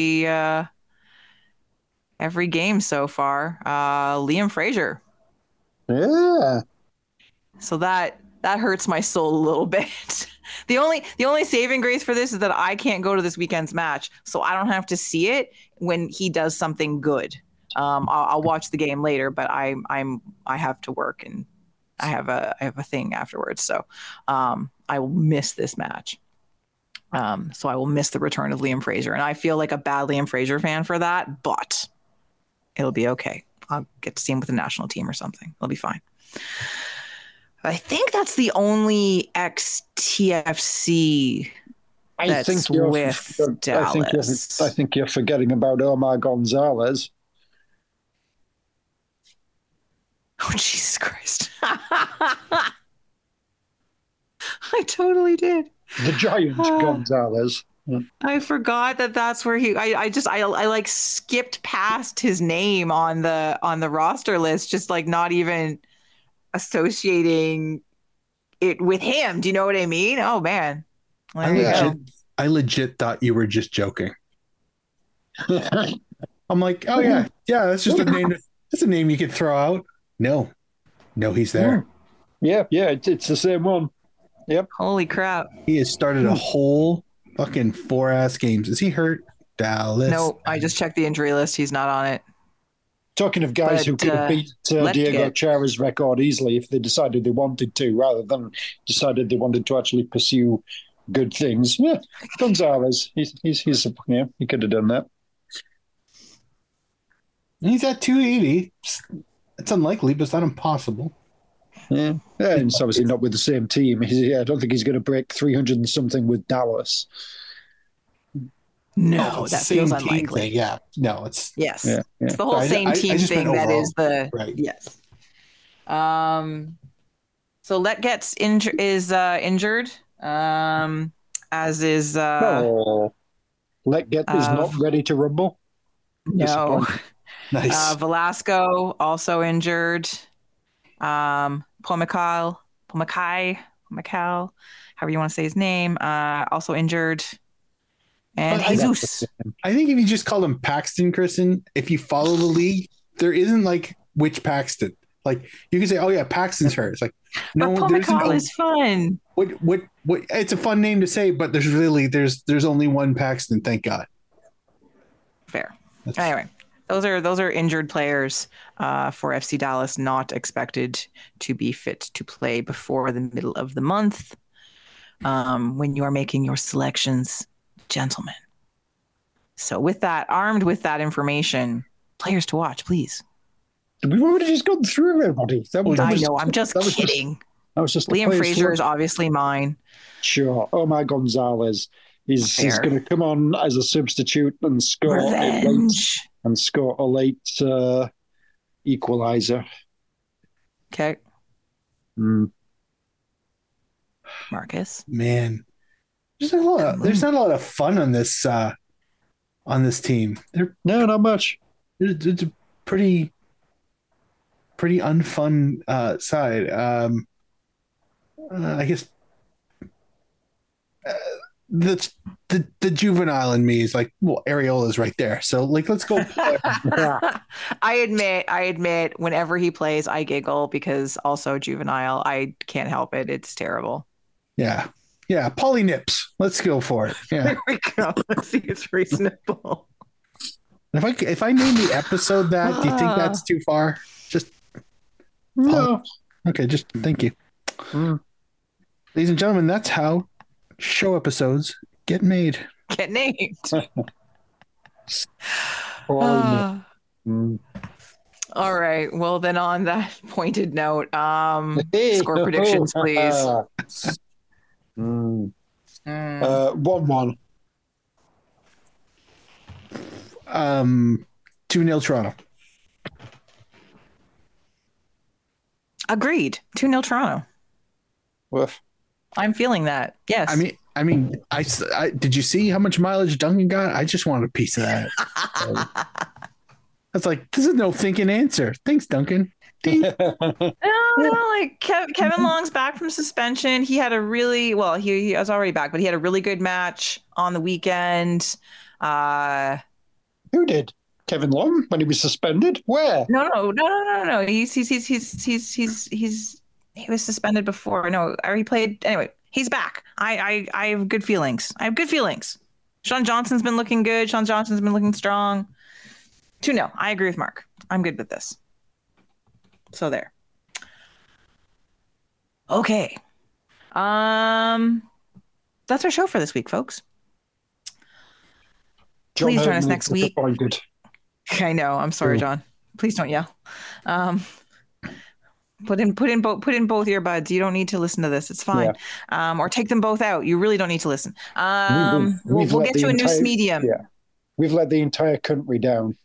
every game so far, Liam Fraser. Yeah. So that hurts my soul a little bit. The only saving grace for this is that I can't go to this weekend's match, so I don't have to see it when he does something good. I'll watch the game later, but I have to work and I have a thing afterwards, so I will miss this match. So I will miss the return of Liam Fraser, and I feel like a bad Liam Fraser fan for that, but it'll be okay. I'll get to see him with the national team or something. It'll be fine. I think that's the only ex-TFC that's with Dallas. I think you're forgetting about Omar Gonzalez. Oh, Jesus Christ. I totally did. The giant Gonzalez. I forgot that's where I like skipped past his name on the roster list, just like not even associating it with him. Do you know what I mean? Oh man. I legit thought you were just joking. I'm like, oh yeah, that's just a name. That's a name you could throw out. No, he's there. Yeah, it's the same one. Yep. Holy crap. He has started a whole fucking 4-ass games. Is he hurt? Dallas? No, I just checked the injury list. He's not on it. Talking of guys who could have beat Diego Chara's record easily if they decided they wanted to, rather than decided they wanted to actually pursue good things. Yeah, Gonzalez, he could have done that. He's at 280. It's unlikely, but it's not impossible. Yeah, and it's obviously not with the same team. I don't think he's going to break 300 and something with Dallas. No, that feels unlikely. Yeah, no, it's yes, yeah. It's the whole same team thing that is the right. Yes. So Let Gets injured, as is. Let Get is not ready to rumble. No. Nice. Velasco also injured. Pomacal, however you want to say his name, also injured. And Jesus. I think if you just call him Paxton, Kristen, if you follow the league, there isn't like which Paxton. Like you can say, oh yeah, Paxton's hurt. It's like no, Pomacal is fun. What? It's a fun name to say, but there's only one Paxton. Thank God. Fair. Anyway. Those are injured players for FC Dallas, not expected to be fit to play before the middle of the month. When you are making your selections, gentlemen. So armed with that information, players to watch, please. We've already just gone through everybody. I know. I'm just kidding. That was just Liam Fraser is obviously mine. Sure. Omar Gonzalez. He's going to come on as a substitute and score a late equalizer. Okay. Marcus. Man, there's not a lot of fun on this team. No, not much. It's a pretty unfun side. I guess the juvenile in me is like, well, Areola's right there, so like, let's go. I admit, whenever he plays, I giggle because also juvenile. I can't help it. It's terrible. Yeah, Paulie Nips. Let's go for it. Yeah, there we go. Let's see it's reasonable. If I name the episode that, do you think that's too far? Just no. Okay, just thank you. Ladies and gentlemen, that's how show episodes get made. Get named. All right. Well, then on that pointed note, score predictions, please. 1-1. 2-0 Toronto. Agreed. 2-0 Toronto. Woof. I'm feeling that. Yes. I mean, I did you see how much mileage Duncan got? I just wanted a piece of that. I was like, this is no thinking answer. Thanks, Duncan. No, like Kevin Long's back from suspension. He had a really he was already back, but he had a really good match on the weekend. Who did? Kevin Long when he was suspended? Where? No. He was suspended before. No, he played anyway. He's back. I have good feelings. Sean Johnson's been looking good. Sean Johnson's been looking strong. 2-0. I agree with Mark. I'm good with this. So there. Okay. That's our show for this week, folks. Please join us next week. I know. I'm sorry, John. Please don't yell. Put in both earbuds. You don't need to listen to this. It's fine. Yeah. Or take them both out. You really don't need to listen. We'll get you a new medium. Yeah. We've let the entire country down.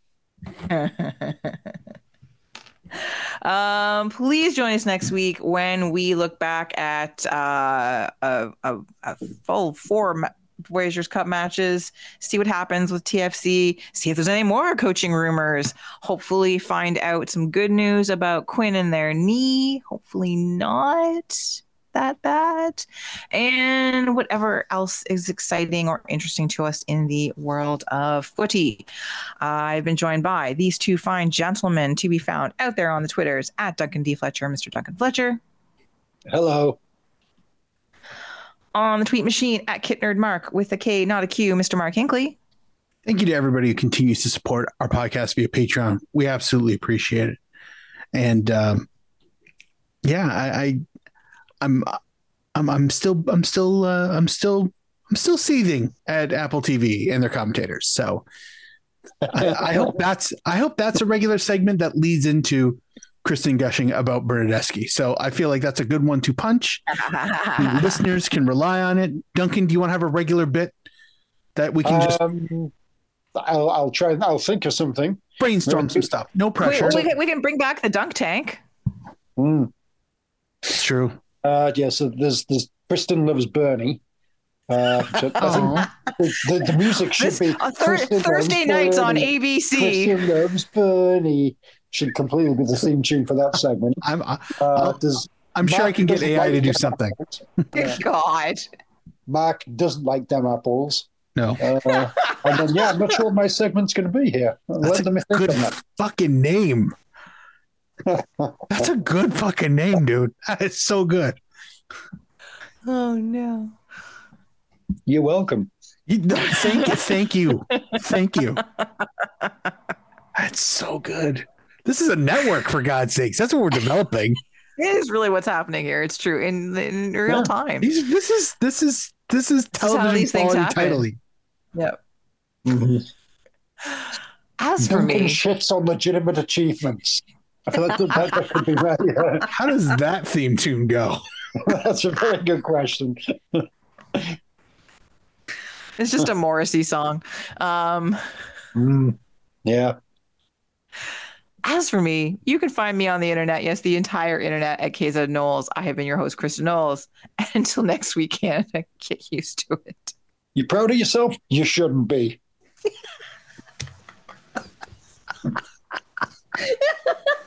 Please join us next week when we look back at a full 4 Voyageurs Cup matches, see what happens with TFC, see if there's any more coaching rumors, hopefully find out some good news about Quinn and their knee, hopefully not that bad, and whatever else is exciting or interesting to us in the world of footy. I've been joined by these two fine gentlemen to be found out there on the Twitters at Duncan D. Fletcher, Mr. Duncan Fletcher. Hello. On the tweet machine at KitNerdMark with a K, not a Q, Mr. Mark Hinckley. Thank you to everybody who continues to support our podcast via Patreon. We absolutely appreciate it. And I'm still seething at Apple TV and their commentators. So I hope that's a regular segment that leads into Kristen gushing about Bernadeschi. So I feel like that's a good one to punch. Listeners can rely on it. Duncan, do you want to have a regular bit that we can just? I'll try. I'll think of something. Brainstorm some stuff. No pressure. We can bring back the dunk tank. It's true. So there's Kristen loves Bernie. I think the music should be Thursday nights on ABC. Kristen loves Bernie. Should completely be the theme tune for that segment. I'm sure I can get AI to do something. God. Mark doesn't like them apples. No. And then, I'm not sure what my segment's going to be here. That's a good fucking name. That's a good fucking name, dude. It's so good. Oh, no. You're welcome. Thank you. That's so good. This is a network, for God's sakes. That's what we're developing. It is really what's happening here. It's true in real time. This is television quality titling. Yep. Mm-hmm. As for me, shits on legitimate achievements. I feel like that could be right. How does that theme tune go? That's a very good question. It's just a Morrissey song. Yeah. As for me, you can find me on the internet, yes, the entire internet at KZ Knowles. I have been your host, Kristen Knowles. And until next weekend, get used to it. You proud of yourself? You shouldn't be.